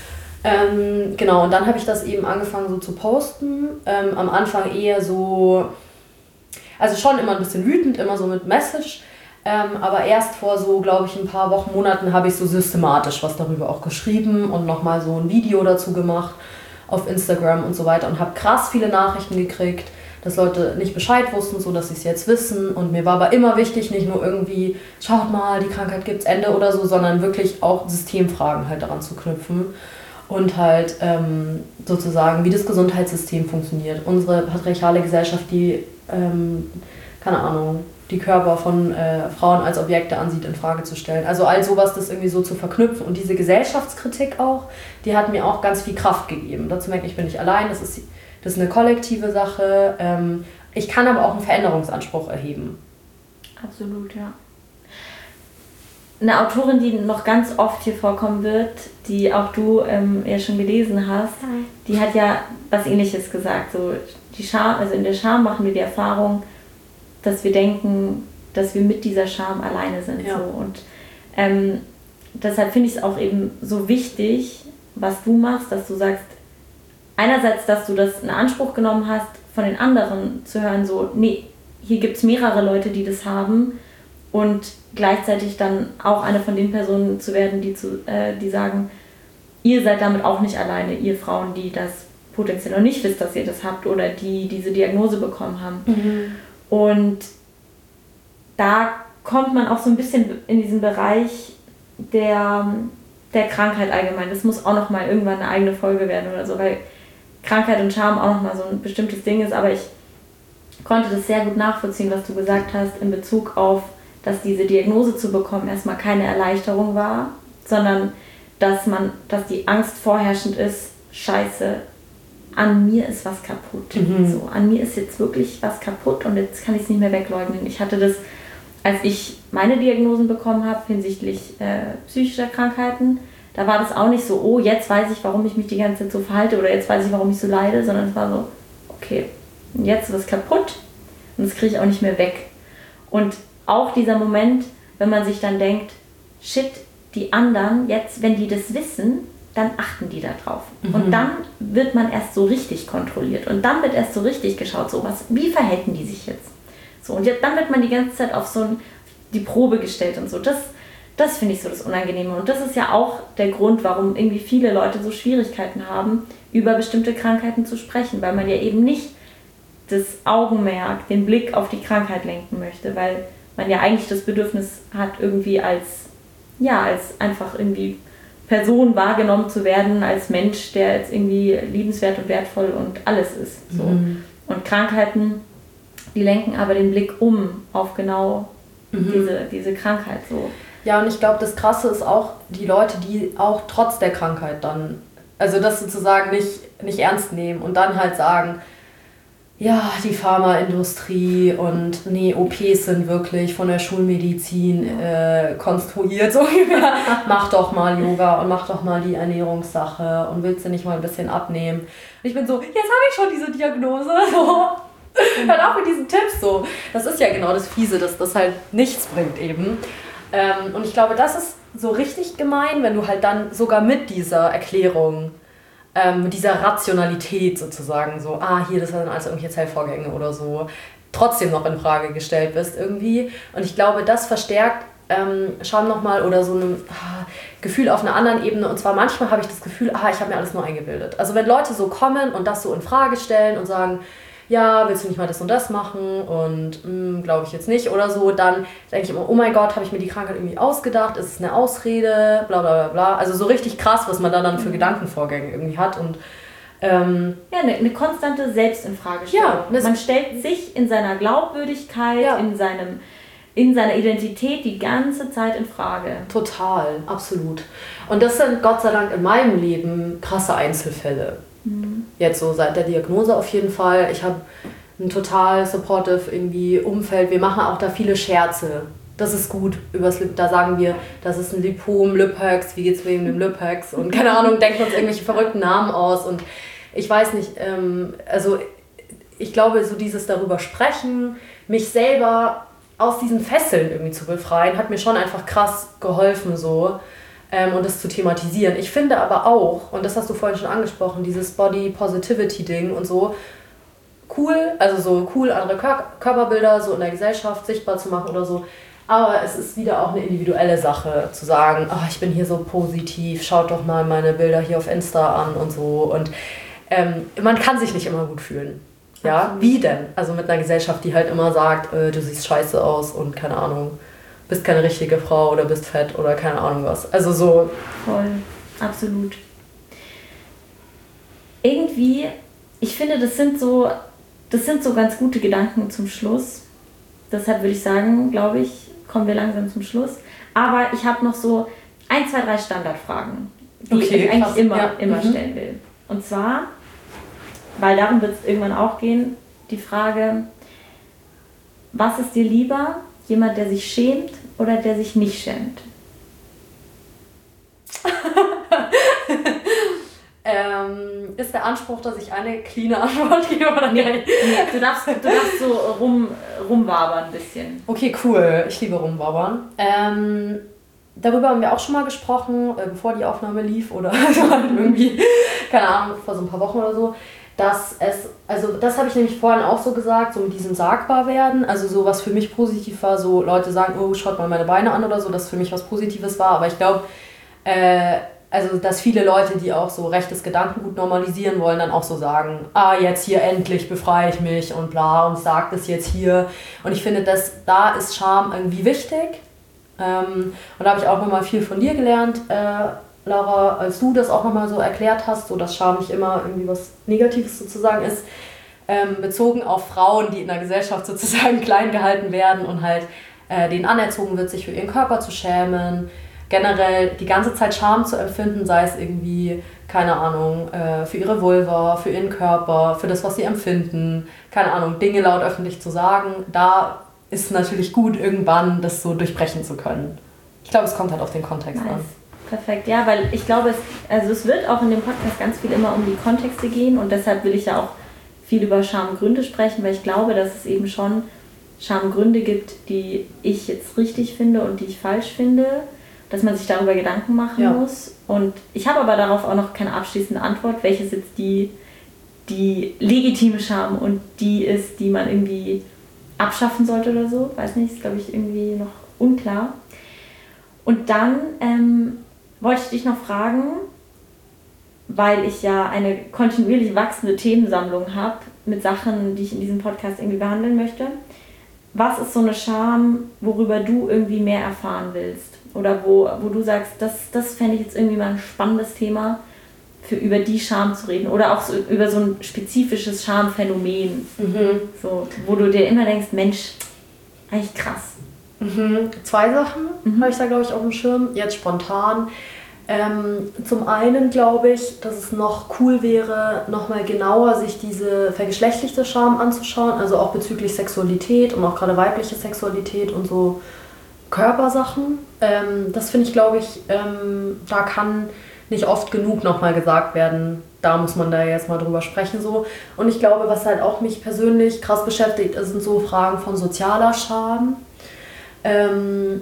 Ähm, genau, und dann habe ich das eben angefangen so zu posten. Ähm, am Anfang eher so, also schon immer ein bisschen wütend, immer so mit Message. Ähm, aber erst vor so, glaube ich, ein paar Wochen, Monaten habe ich so systematisch was darüber auch geschrieben und nochmal so ein Video dazu gemacht auf Instagram und so weiter und habe krass viele Nachrichten gekriegt, dass Leute nicht Bescheid wussten, so dass sie es jetzt wissen. Und mir war aber immer wichtig, nicht nur irgendwie, schaut mal, die Krankheit gibt's Ende oder so, sondern wirklich auch Systemfragen halt daran zu knüpfen. Und halt ähm, sozusagen, wie das Gesundheitssystem funktioniert. Unsere patriarchale Gesellschaft, die, ähm, keine Ahnung, die Körper von äh, Frauen als Objekte ansieht, in Frage zu stellen. Also all sowas, das irgendwie so zu verknüpfen. Und diese Gesellschaftskritik auch, die hat mir auch ganz viel Kraft gegeben. Dazu merke ich, ich bin nicht allein, das ist, das ist eine kollektive Sache. Ähm, ich kann aber auch einen Veränderungsanspruch erheben. Absolut, ja. Eine Autorin, die noch ganz oft hier vorkommen wird, die auch du ähm, ja schon gelesen hast, ja. Die hat ja was Ähnliches gesagt. So, die Scham, also in der Scham machen wir die Erfahrung, dass wir denken, dass wir mit dieser Scham alleine sind. Ja. So. Und ähm, deshalb finde ich es auch eben so wichtig, was du machst, dass du sagst, einerseits, dass du das in Anspruch genommen hast, von den anderen zu hören, so, nee, hier gibt es mehrere Leute, die das haben, und gleichzeitig dann auch eine von den Personen zu werden, die, zu, äh, die sagen, ihr seid damit auch nicht alleine, ihr Frauen, die das potenziell noch nicht wisst, dass ihr das habt oder die diese Diagnose bekommen haben. Mhm. Und da kommt man auch so ein bisschen in diesen Bereich der, der Krankheit allgemein. Das muss auch nochmal irgendwann eine eigene Folge werden oder so, weil Krankheit und Scham auch nochmal so ein bestimmtes Ding ist, aber ich konnte das sehr gut nachvollziehen, was du gesagt hast, in Bezug auf, dass diese Diagnose zu bekommen erstmal keine Erleichterung war, sondern dass man, dass die Angst vorherrschend ist, scheiße, an mir ist was kaputt. Mhm. So, an mir ist jetzt wirklich was kaputt und jetzt kann ich es nicht mehr wegleugnen. Ich hatte das, als ich meine Diagnosen bekommen habe hinsichtlich äh, psychischer Krankheiten, da war das auch nicht so, oh, jetzt weiß ich, warum ich mich die ganze Zeit so verhalte oder jetzt weiß ich, warum ich so leide, sondern es war so, okay, jetzt ist es kaputt und das kriege ich auch nicht mehr weg. Und auch dieser Moment, wenn man sich dann denkt, shit, die anderen, jetzt, wenn die das wissen, dann achten die da drauf. Mhm. Und dann wird man erst so richtig kontrolliert. Und dann wird erst so richtig geschaut, so was, wie verhalten die sich jetzt? So, und jetzt, dann wird man die ganze Zeit auf so ein, die Probe gestellt und so. Das, das finde ich so das Unangenehme. Und das ist ja auch der Grund, warum irgendwie viele Leute so Schwierigkeiten haben, über bestimmte Krankheiten zu sprechen, weil man ja eben nicht das Augenmerk, den Blick auf die Krankheit lenken möchte, weil man ja eigentlich das Bedürfnis hat, irgendwie als, ja, als einfach irgendwie Person wahrgenommen zu werden, als Mensch, der jetzt irgendwie liebenswert und wertvoll und alles ist. So. Mhm. Und Krankheiten, die lenken aber den Blick um auf genau mhm. diese, diese Krankheit. So. Ja, und ich glaube, das Krasse ist auch, die Leute, die auch trotz der Krankheit dann, also das sozusagen nicht, nicht ernst nehmen und dann halt sagen, ja, die Pharmaindustrie und nee, O Ps sind wirklich von der Schulmedizin äh, konstruiert, so ungefähr. Mach doch mal Yoga und mach doch mal die Ernährungssache und willst du nicht mal ein bisschen abnehmen? Und ich bin so, jetzt habe ich schon diese Diagnose, so. Hört auf mit diesen Tipps, so. Das ist ja genau das Fiese, dass das halt nichts bringt eben. Ähm, und ich glaube, das ist so richtig gemein, wenn du halt dann sogar mit dieser Erklärung, Ähm, mit dieser Rationalität sozusagen, so, ah, hier, das sind also irgendwelche Zellvorgänge oder so, trotzdem noch in Frage gestellt bist irgendwie. Und ich glaube, das verstärkt ähm, Scham nochmal oder so ein ah, Gefühl auf einer anderen Ebene. Und zwar manchmal habe ich das Gefühl, ah, ich habe mir alles nur eingebildet. Also wenn Leute so kommen und das so in Frage stellen und sagen, ja, willst du nicht mal das und das machen und glaube ich jetzt nicht oder so, dann denke ich immer, oh mein Gott, habe ich mir die Krankheit irgendwie ausgedacht, ist es eine Ausrede, bla bla bla bla. Also so richtig krass, was man da dann für Gedankenvorgänge irgendwie hat. Und ähm, ja, eine, eine konstante Selbstinfragestellung. Ja, man stellt sich in seiner Glaubwürdigkeit, ja. in, seinem, in seiner Identität die ganze Zeit in Frage. Total, absolut. Und das sind Gott sei Dank in meinem Leben krasse Einzelfälle. Jetzt so seit der Diagnose auf jeden Fall. Ich habe ein total supportive irgendwie Umfeld. Wir machen auch da viele Scherze. Das ist gut. Übers Lip, da sagen wir, das ist ein Lipom, Liphöx, wie geht's wegen dem Liphöx? Und keine Ahnung, denken uns irgendwelche verrückten Namen aus. Und ich weiß nicht, ähm, also ich glaube, so dieses darüber sprechen, mich selber aus diesen Fesseln irgendwie zu befreien, hat mir schon einfach krass geholfen so. Ähm, und das zu thematisieren. Ich finde aber auch, und das hast du vorhin schon angesprochen, dieses Body-Positivity-Ding und so, cool, also so cool, andere Kör- Körperbilder so in der Gesellschaft sichtbar zu machen oder so, aber es ist wieder auch eine individuelle Sache, zu sagen, oh, ich bin hier so positiv, schaut doch mal meine Bilder hier auf Insta an und so, und ähm, man kann sich nicht immer gut fühlen. Ja, wie denn? Also mit einer Gesellschaft, die halt immer sagt, äh, du siehst scheiße aus und keine Ahnung, bist keine richtige Frau oder bist fett oder keine Ahnung was. Also so. Voll, absolut. Irgendwie, ich finde, das sind so, das sind so ganz gute Gedanken zum Schluss. Deshalb würde ich sagen, glaube ich, kommen wir langsam zum Schluss. Aber ich habe noch so ein, zwei, drei Standardfragen, die okay, ich eigentlich krass. immer, ja. immer mhm. stellen will. Und zwar, weil darum wird es irgendwann auch gehen, die Frage, was ist dir lieber? jemand, der sich schämt oder der sich nicht schämt? ähm, ist der Anspruch, dass ich eine cleane Antwort gebe oder nee, nee, du darfst, du darfst so rum, rumwabern ein bisschen. Okay, cool. Ich liebe rumwabern. Ähm, darüber haben wir auch schon mal gesprochen, äh, bevor die Aufnahme lief oder irgendwie, keine Ahnung, vor so ein paar Wochen oder so, dass es, also das habe ich nämlich vorhin auch so gesagt, so mit diesem sagbar werden, also so was für mich positiv war, so Leute sagen, oh, schaut mal meine Beine an oder so, dass für mich was Positives war, aber ich glaube, äh, also dass viele Leute, die auch so rechtes Gedankengut normalisieren wollen, dann auch so sagen, ah, jetzt hier endlich befreie ich mich und bla und sag das jetzt hier. Und ich finde, dass da ist Scham irgendwie wichtig. Ähm, und da habe ich auch nochmal viel von dir gelernt, äh, Laura, als du das auch nochmal so erklärt hast, so dass Scham nicht immer irgendwie was Negatives sozusagen ist, ähm, bezogen auf Frauen, die in der Gesellschaft sozusagen klein gehalten werden und halt äh, denen anerzogen wird, sich für ihren Körper zu schämen, generell die ganze Zeit Scham zu empfinden, sei es irgendwie, keine Ahnung, äh, für ihre Vulva, für ihren Körper, für das, was sie empfinden, keine Ahnung, Dinge laut öffentlich zu sagen, da ist natürlich gut, irgendwann das so durchbrechen zu können. Ich glaube, es kommt halt auf den Kontext nice. an. Perfekt, ja, weil ich glaube, es, also es wird auch in dem Podcast ganz viel immer um die Kontexte gehen und deshalb will ich ja auch viel über Schamgründe sprechen, weil ich glaube, dass es eben schon Schamgründe gibt, die ich jetzt richtig finde und die ich falsch finde, dass man sich darüber Gedanken machen ja. muss. Und ich habe aber darauf auch noch keine abschließende Antwort, welches jetzt die, die legitime Scham und die ist, die man irgendwie abschaffen sollte oder so. Weiß nicht, ist glaube ich irgendwie noch unklar. Und dann ähm, wollte ich dich noch fragen, weil ich ja eine kontinuierlich wachsende Themensammlung habe mit Sachen, die ich in diesem Podcast irgendwie behandeln möchte. Was ist so eine Scham, worüber du irgendwie mehr erfahren willst? Oder wo, wo du sagst, das, das fände ich jetzt irgendwie mal ein spannendes Thema, für über die Scham zu reden. Oder auch so über so ein spezifisches Schamphänomen. Mhm. So, wo du dir immer denkst, Mensch, eigentlich krass. Mhm. Zwei Sachen mhm. habe ich da, glaube ich, auf dem Schirm. Jetzt spontan. Ähm, zum einen glaube ich, dass es noch cool wäre, nochmal genauer sich diese vergeschlechtlichte Scham anzuschauen. Also auch bezüglich Sexualität und auch gerade weibliche Sexualität und so Körpersachen. Ähm, das finde ich, glaube ich, ähm, da kann nicht oft genug nochmal gesagt werden. Da muss man da jetzt mal drüber sprechen. So. Und ich glaube, was halt auch mich persönlich krass beschäftigt, sind so Fragen von sozialer Scham. Ähm,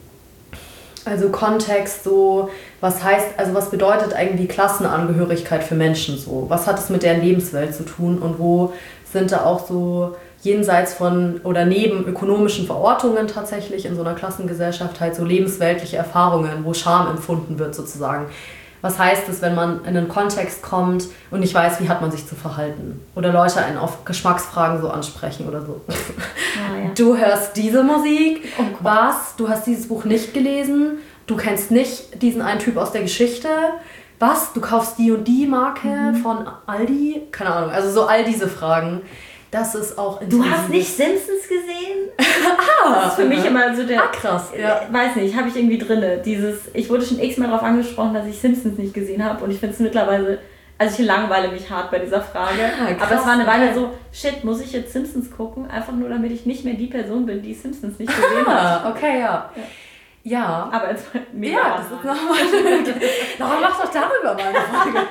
also Kontext, so, was heißt, also was bedeutet eigentlich Klassenangehörigkeit für Menschen so? Was hat es mit deren Lebenswelt zu tun und wo sind da auch so jenseits von oder neben ökonomischen Verortungen tatsächlich in so einer Klassengesellschaft halt so lebensweltliche Erfahrungen, wo Scham empfunden wird sozusagen. Was heißt es, wenn man in einen Kontext kommt und nicht weiß, wie hat man sich zu verhalten? Oder Leute einen auf Geschmacksfragen so ansprechen oder so. Ah, ja. Du hörst diese Musik, oh, was? Du hast dieses Buch nicht gelesen, du kennst nicht diesen einen Typ aus der Geschichte, was? Du kaufst die und die Marke mhm. von Aldi? Keine Ahnung, also so all diese Fragen. Das ist auch Du hast nicht Simpsons gesehen? ah, das ist für mich immer so der... Ah, krass. Ja. Weiß nicht, habe ich irgendwie drinne. Dieses, ich wurde schon x-mal darauf angesprochen, dass ich Simpsons nicht gesehen habe und ich finde es mittlerweile... Also ich langweile mich hart bei dieser Frage. Ah, krass, aber es war eine Weile so, shit, muss ich jetzt Simpsons gucken? Einfach nur, damit ich nicht mehr die Person bin, die Simpsons nicht gesehen hat. Ah, okay, ja. ja. Ja. Aber jetzt mega. Ja, das ist nochmal... Nochmal mach doch darüber mal eine Frage.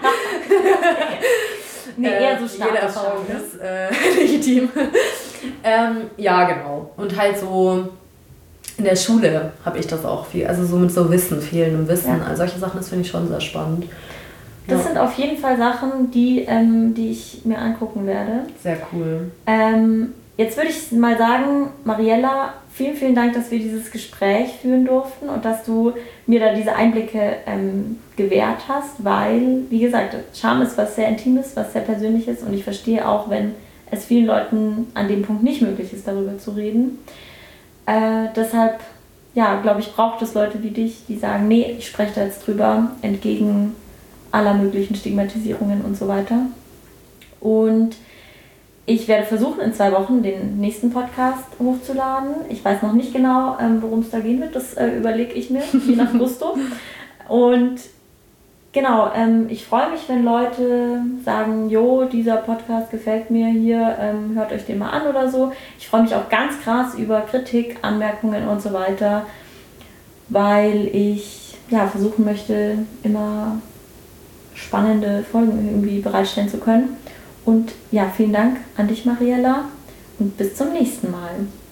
Nee, eher so stark. Jede Erfahrung ist äh, legitim. ähm, ja, genau. Und halt so in der Schule habe ich das auch viel. Also so mit so Wissen, fehlendem Wissen. Ja. Also solche Sachen, das finde ich schon sehr spannend. Das ja. sind auf jeden Fall Sachen, die, ähm, die ich mir angucken werde. Sehr cool. Ähm, jetzt würde ich mal sagen, Mariella, vielen, vielen Dank, dass wir dieses Gespräch führen durften und dass du mir da diese Einblicke ähm, gewährt hast, weil, wie gesagt, Scham ist was sehr Intimes, was sehr Persönliches und ich verstehe auch, wenn es vielen Leuten an dem Punkt nicht möglich ist, darüber zu reden. Äh, deshalb, ja, glaube ich, braucht es Leute wie dich, die sagen, nee, ich spreche da jetzt drüber, entgegen aller möglichen Stigmatisierungen und so weiter. Und ich werde versuchen, in zwei Wochen den nächsten Podcast hochzuladen. Ich weiß noch nicht genau, ähm, worum es da gehen wird. Das äh, überlege ich mir, je nach Gusto. Und genau, ähm, ich freue mich, wenn Leute sagen, jo, dieser Podcast gefällt mir hier, ähm, hört euch den mal an oder so. Ich freue mich auch ganz krass über Kritik, Anmerkungen und so weiter, weil ich ja, versuchen möchte, immer spannende Folgen irgendwie bereitstellen zu können. Und ja, vielen Dank an dich, Mariella, und bis zum nächsten Mal.